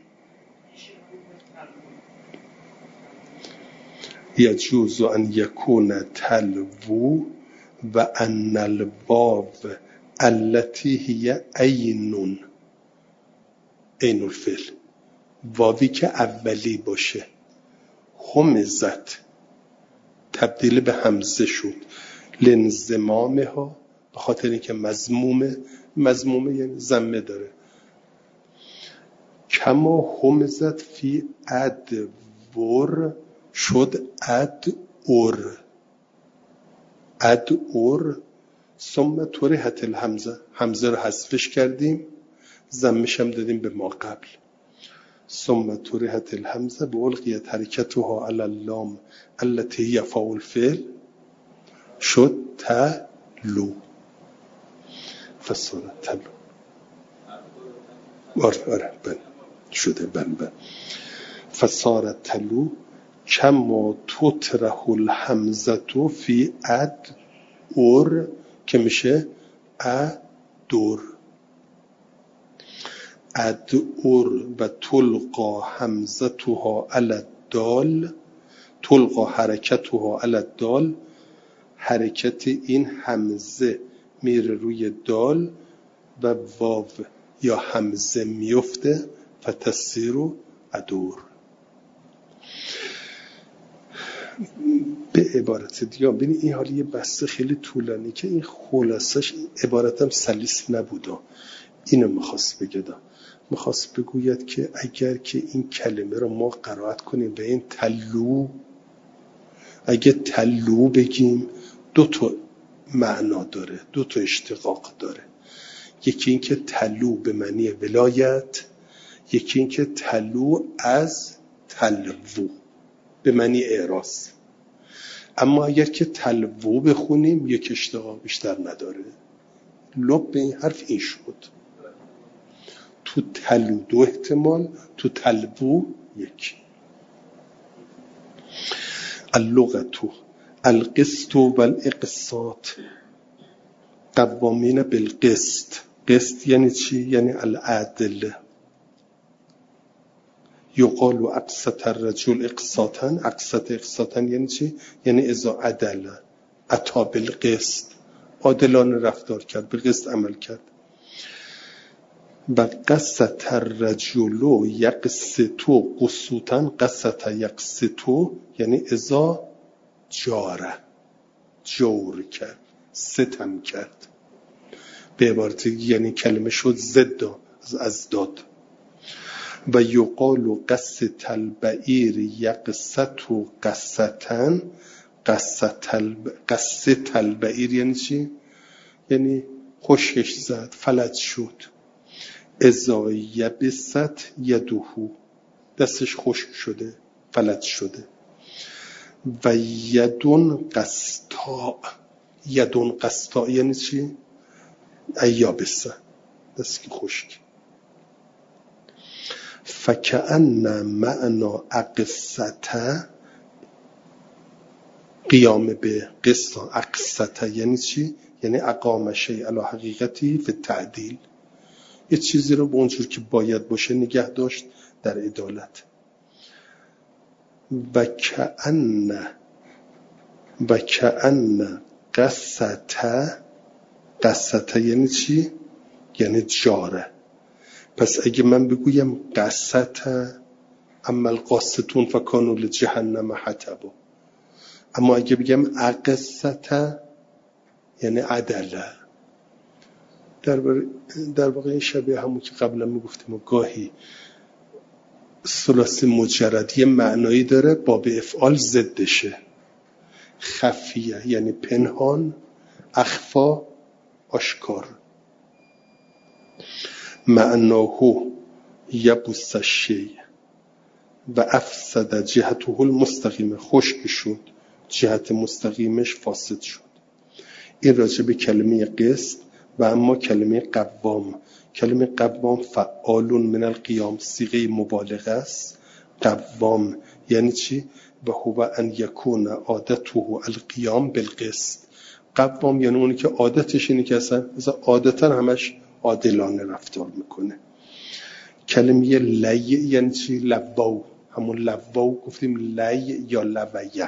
یجوز ان یکون تلوو و ان الواو التي هي عین، عین الفعل، واوی که اولی باشه، همزت تبدیل به همزه شد، لانضمامها به خاطر اینکه مضمومه، مضمومه یعنی ضمه داره. کما همزت فی ادور شد ادور، ادور. ثم طرحت الهمزه، همزه رو حذفش کردیم، ضمش هم دادیم به ما قبل. ثم طرحت الهمزه و القیت حرکتها علی اللام التي هي فاء الفعل، شد تلو، فصار تلو. آره آره بله شده بله بله. فصار تلو کما تطرح الحمزه فی اد اور که میشه ادور. ادور و تلقا همزتها علی الدال، تلقا حرکتها علی الدال، حرکت این همزه میره روی دال و واو یا همزه میفته فتسیر ادور. به عبارت دیگه ببین این حالی یه بحث خیلی طولانی که این خلاصش عبارتم سلیس نبوده. اینو میخواست بگه، میخواست بگوید که اگر که این کلمه رو ما قرائت کنیم به این تلو، اگه تلو بگیم دو تا معنا داره، دو تا اشتقاق داره. یکی این که تلو به معنی ولایت، یکی این که تلو از تلو به معنی اعراض. اما اگر که تلو بخونیم یک اشتقاق بیشتر نداره. لب به این حرف این شد. تو تلو دو احتمال، تو تلو یک. اللغتو القسط و الاقساط قوامین بالقسط. قسط یعنی چی؟ یعنی العدل. یقال اقسط الرجل اقساطا. اقسط اقساطا یعنی چی؟ یعنی اذا عدل اتا بالقسط، عادلانه رفتار کرد، به قسط عمل کرد. و قسط الرجل یقسطو قسوطا. قسط یقسطو یعنی اذا جاره، جور کرد، ستم کرد. به عبارت یعنی کلمه شد ضد از ازداد. و یقال قسط البعیر یقسطو قسطن. قسط البعیر یعنی چی؟ یعنی خشکش زد، فلج شد. اذا یبست یدهو، دستش خشک شده، فلج شده. و یدون قسطاء. یدون قسطاء یعنی چی؟ ایابسه، دست که خشک. فکأن معنا اقسطه قیام به قسط. اقسطه یعنی چی؟ یعنی اقام شیء علی حقیقتی فی التعدیل، یه چیزی رو به اونجور که باید باشه نگه داشت در عدالت. و کأن و کأن قسطه. قسطه یعنی چی؟ یعنی جاره. پس اگه من بگویم قسطه اما القاسطون فکانوا لجهنم حطبا، اما اگه بگم اقسطه یعنی عدله. در, در واقع این شبیه همون که قبلا میگفتیم و گاهی ثلاثی مجرد یه معنایی داره با به افعال ضدشه. خفیه یعنی پنهان، اخفا آشکار. معناه یبس الشیء و افسد جهته المستقیم، خشک شد، جهت مستقیمش فاسد شد. این راجع به کلمه قسط. و اما کلمه قوام، کلمه قوام فعال من القیام، صیغه مبالغه است. قوام یعنی چی؟ و هو ان یکون عادته القیام بالقسط. قوام یعنی اونی که عادتش اینه که اصلا عادتا همش عادلانه رفتار میکنه. کلمه لی یعنی چی؟ لواو. همون لواو گفتیم لی یا لویه.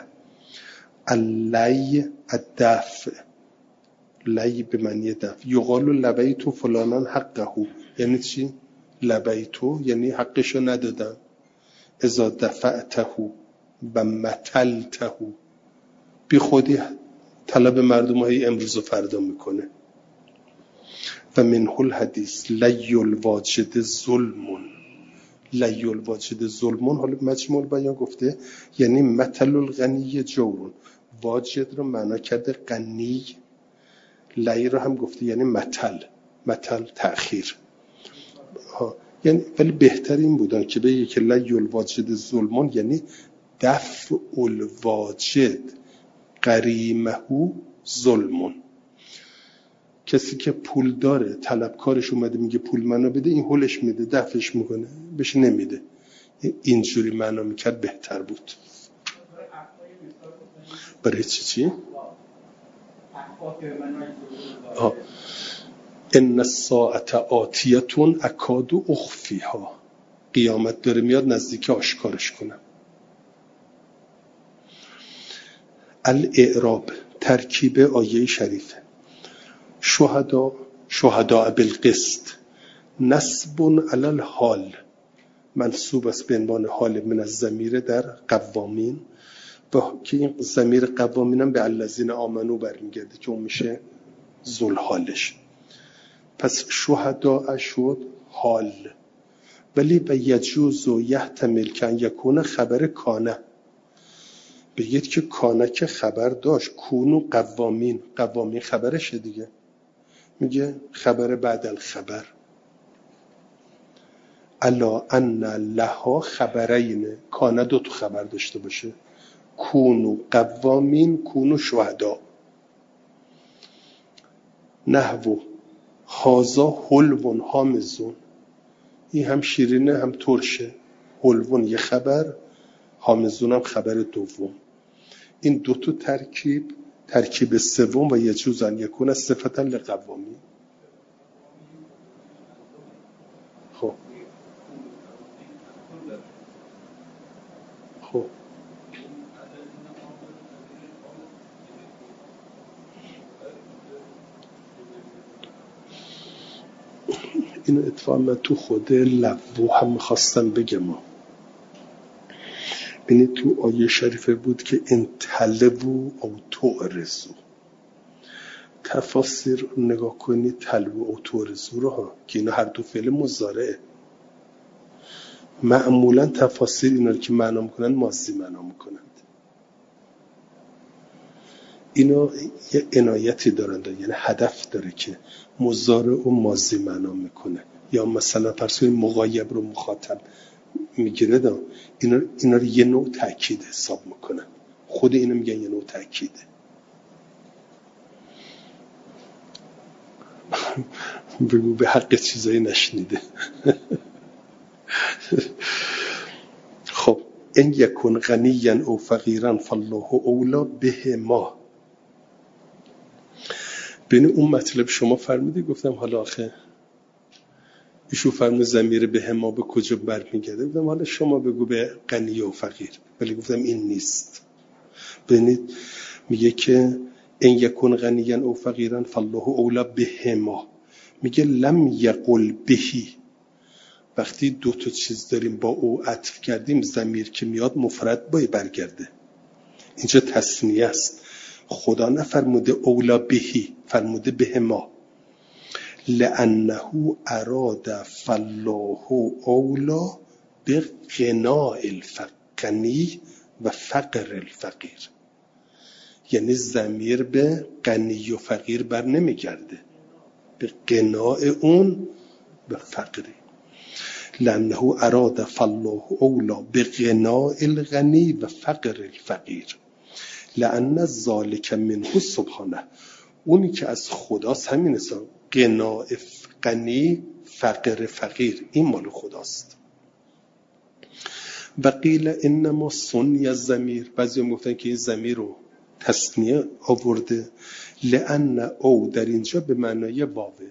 اللی الدفع، لی به معنی دفع. یقال لبیتو فلانان حقه یعنی چی؟ لبیتو یعنی حقشو ندادم. اذا دفعته و متلته، بی خودی طلب مردم های امروز و فردا میکنه. و منه الحدیث لی الواجد ظلمون. لی الواجد ظلمون، حالا مجموع بیان گفته یعنی مثل الغنی جورون. واجد رو معنا کرده غنی، لی رو هم گفته یعنی مثل، مثل تأخیر. یعنی ولی بهتر این بودن که بگه که لی الواجد ظلمون یعنی دفع الواجد غریمه ظلمون. کسی که پول داره طلبکارش اومده میگه پول منو بده، این هولش میده، دفعش میکنه، بهش نمیده. اینجوری معنا میکرد بهتر بود. برای چی چی؟ آه. ان الساعة آتیتون اکاد اخفیها، قیامت داره میاد نزدیک آشکارش کنم. الاعراب ترکیب آیه شریفه. شهدا شهدا بالقسط نصب علی الحال، منصوب است به عنوان حال من الضمیر در قوامین، و که این ضمیر قوامین هم به الذین آمنو برمیگرده که اون میشه ذوالحالش. پس شهدا شد حال، ولی و یجوز و یحتمل که ان یکون خبر کانه، بگید که کانه که خبر داشت، کونو قوامین، قوامین خبرشه دیگه، میگه خبر بعد الخبر. الا ان لها خبرین، کانه دو تا خبر داشته باشه، کونو قوامین کونو شهدا. نحو هازا حلوون حامزون، این هم شیرینه هم ترشه. حلوون یه خبر، حامزون هم خبر دوم. این دو تا ترکیب ترکیب سوم و یجوز ان یکون صفتا لقوامی. خب خب این اتفاقا تو خود لبو هم میخواستم بگم. ببینید تو آیه شریفه بود که انتلبو او تعرضو، تفاسیر رو نگاه کنید، تلبو او تعرضو رو ها، که اینا هر دو فعل مضارعه. معمولا تفاسیر اینا رو که معنا میکنن ماضی معنا میکنند. اینا یه عنایتی دارند، یعنی هدف داره که مضارع و ماضی معنا میکنه. یا مثلا فرض مغایب رو مخاطب میگیره، دا اینا اینا رو یه نوع تاکید حساب میکنن. خود اینو میگن یه نوع تاکیده. بگو به حق چیزایی نشنیده. خب ان یکون غنیا او فقیرا فالله اولا به ما. ببین اون مطلب شما فرمودی، گفتم حالا آخه ایشو فرمود ضمیر به ما به کجا برمیگرده، گفتم حالا شما بگو به غنی و فقیر، ولی گفتم این نیست. ببینید میگه که ان یکون غنیا او فقیرا فالله اولا به ما، میگه لم یقل بهی. وقتی دو تا چیز داریم با او عطف کردیم، ضمیر که میاد مفرد باید برگرده. اینجا تثنیه است. خدا نفرموده اولا بهی، فرموده به ما. لانه اراد فالله اولا به غناء الفقنی و فقر الفقیر، یعنی ضمیر به غنی و فقیر بر نمیگرده، به غناء اون به فقری. لانه اراد فالله اولا به غناء الغنی و فقر الفقیر، لان ذلک منه سبحانه. اونی که از خداست همین است، غناء غنی فقر فقیر، این مال خداست. و قیل انما سنی الضمیر، بعضی گفتن که این ضمیر رو تثنیه آورده، لان او در اینجا به معنای واوه،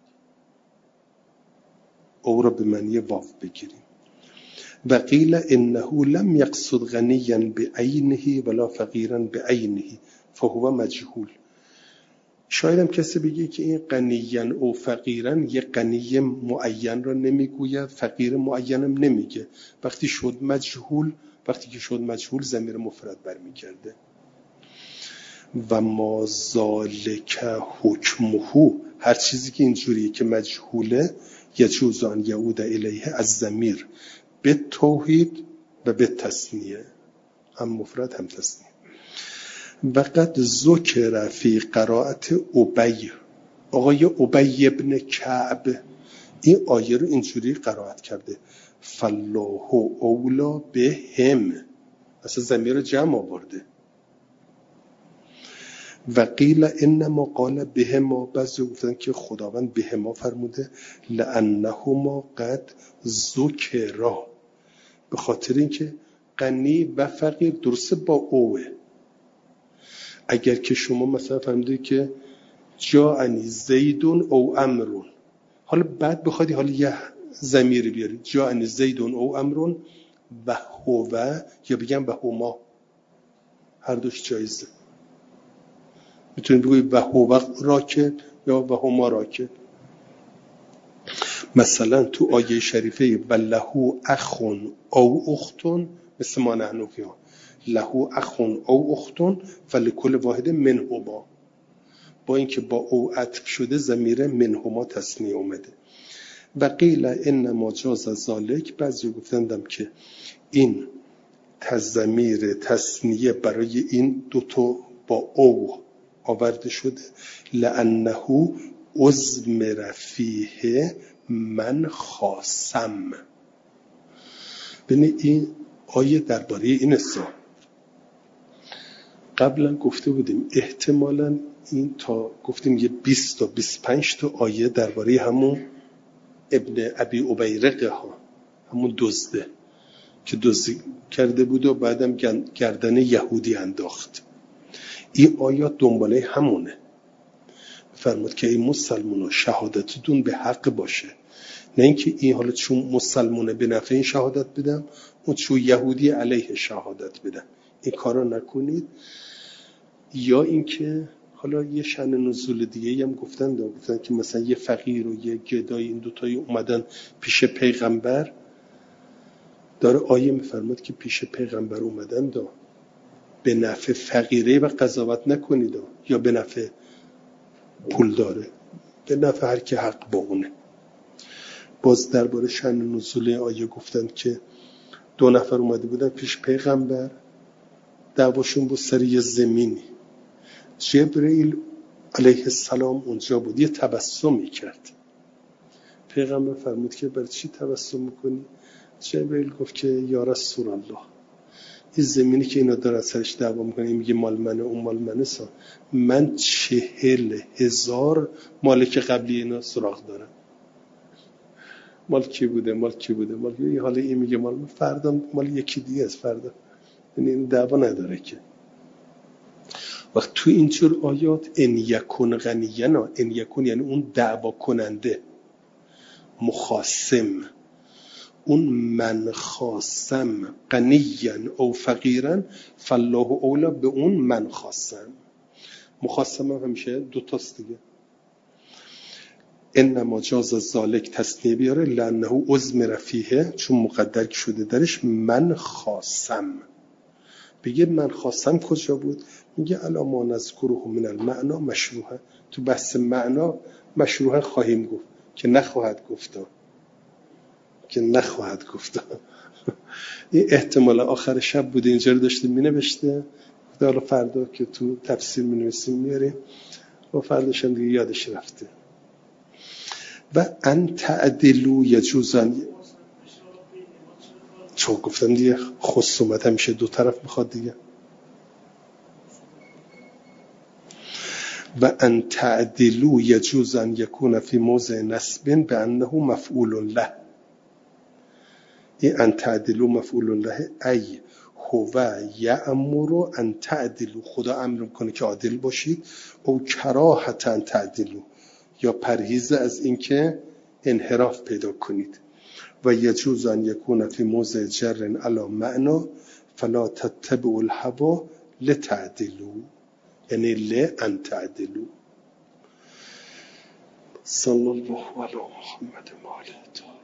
او را به معنی واو بگیریم. و قیل انه لم یقصد غنیا بعینه ولا فقیرا بعینه فهو مجهول. شاید هم کسی بگه که این غنیان او فقیرن یه غنی معین را نمیگوید، فقیر معین هم نمیگه. وقتی شد مجهول، وقتی که شد مجهول ضمیر مفرد برمیگرده. و ما ذالک حکمه، هر چیزی که اینجوریه که مجهوله، یجوز ان یعود الیه از ضمیر به توحید و به تثنیه، هم مفرد هم تثنیه. وقد ذکر فی قرائت ابی، آقای ابی ابن کعب این آیه رو اینجوری قرائت کرده، فالله اولا به هم، اصلا ضمیر رو جمع آورده. و قیل انما قال به ما، بعضی گفتن که خداوند به ما فرموده لانهما قد ذکرا، به خاطر اینکه غنی و فقیر درسته با اوه، اگر که شما مثلا فهمیدید که جاءنی زیدون او امرون، حالا بعد بخوادی حالا یه ضمیر بیارید جاءنی زیدون او امرون و هو، یا بگم و هما، هر دوش جایزه. میتونید بگوید و هو راکب یا و هما راکب. مثلا تو آیه شریفه و لهو اخون او اختون، مثل ما نحنو فیها لهو اخون او اختون فلکل واحد منهما، با اینکه با او عطف شده ضمیر منهما تصنیه اومده. و قیل انما جاز ذالک، بعضی گفتندم که این ضمیر تصنیه برای این دوتا با او آورده شده لانه اضمر فیه من خاصم. ببینید این آیه درباره این است. قبلا گفته بودیم احتمالاً این تا گفتیم یه بیست تا بیست و پنج تا آیه درباره همون ابن ابی عبیرقه ها، همون دزده که دزدی کرده بود و بعدم گردن یهودی انداخت. این آیات دنباله همونه. فرمود که این مسلمونا شهادتتون به حق باشه، نه اینکه این حالا چون مسلمونه به نفع این شهادت بدم، اون چون یهودی علیه شهادت بدم، این کارا نکنید. یا اینکه حالا یه شأن نزول دیگه هم گفتن دا گفتن که مثلا یه فقیر و یه گدای این دوتایی اومدن پیش پیغمبر، داره آیه میفرماد که پیش پیغمبر اومدن دا به نفع فقیره و قضاوت نکنید دا. یا به نفع پول داره، به نفع هر که حق با اونه. باز درباره شأن نزول آیه گفتن که دو نفر اومده بودن پیش پیغمبر، دعواشون بود سر یه زمینی. جبرئیل علیه السلام اونجا بود، یه تبسمی کرد. پیغمبر فرمود که برای چی تبسم میکنی؟ جبرئیل گفت که یا رسول الله، این زمینی که اینا دارن سرش دعوا میکنن، این میگه مال منه اون مال منه، سا من چهل هزار مالک قبلی اینا سراغ دارم. مال کی بوده مال کی بوده مال کی؟ حالا این میگه مال من، فردا مال یکی دیگه است، فردا. یعنی این دعوا نداره که. وقت تو اینجور آیات ان یکون غنینا، ان یکون یعنی اون دعوا کننده، مخاصم، اون من خاصم غنیا او فقیرا فالله اولا به اون من خاصم. مخاصم هم همیشه دو تاست دیگه. انما جاز ذالک تصنیه بیاره لانه اضمر فیه، چون مقدر شده درش من خاصم. بگه من خاصم کجا بود؟ میگه الا ما نذکره من المعنا مشروحه، تو بحث معنا مشروحه خواهیم گفت که نخواهد گفتا که نخواهد گفتا این احتمال آخر شب بوده اینجا رو داشته می نوشته، حالا فردا که تو تفسیر می نویسیم میاریم و فرداش هم دیگه یادش رفته. و ان تعدلوا یجوزن، چون گفتم دیگه خصومت همیشه دو طرف میخواد دیگه. و ان تعدلوا یجوزن یکون فی موضع نصب به انه مفعول له. این ان تعدلوا مفعول له ای هو یأمر ان تعدلوا، خدا امر میکنه که عادل باشید، او کراهت ان تعدلوا، یا پرهیز از اینکه انحراف پیدا کنید. و یجوز ان یکون فی موضع جر علی معنا فلا تتبعوا الهوا لتعدلوا، یعنی لان تعدلوا. صلی الله علی محمد و آله.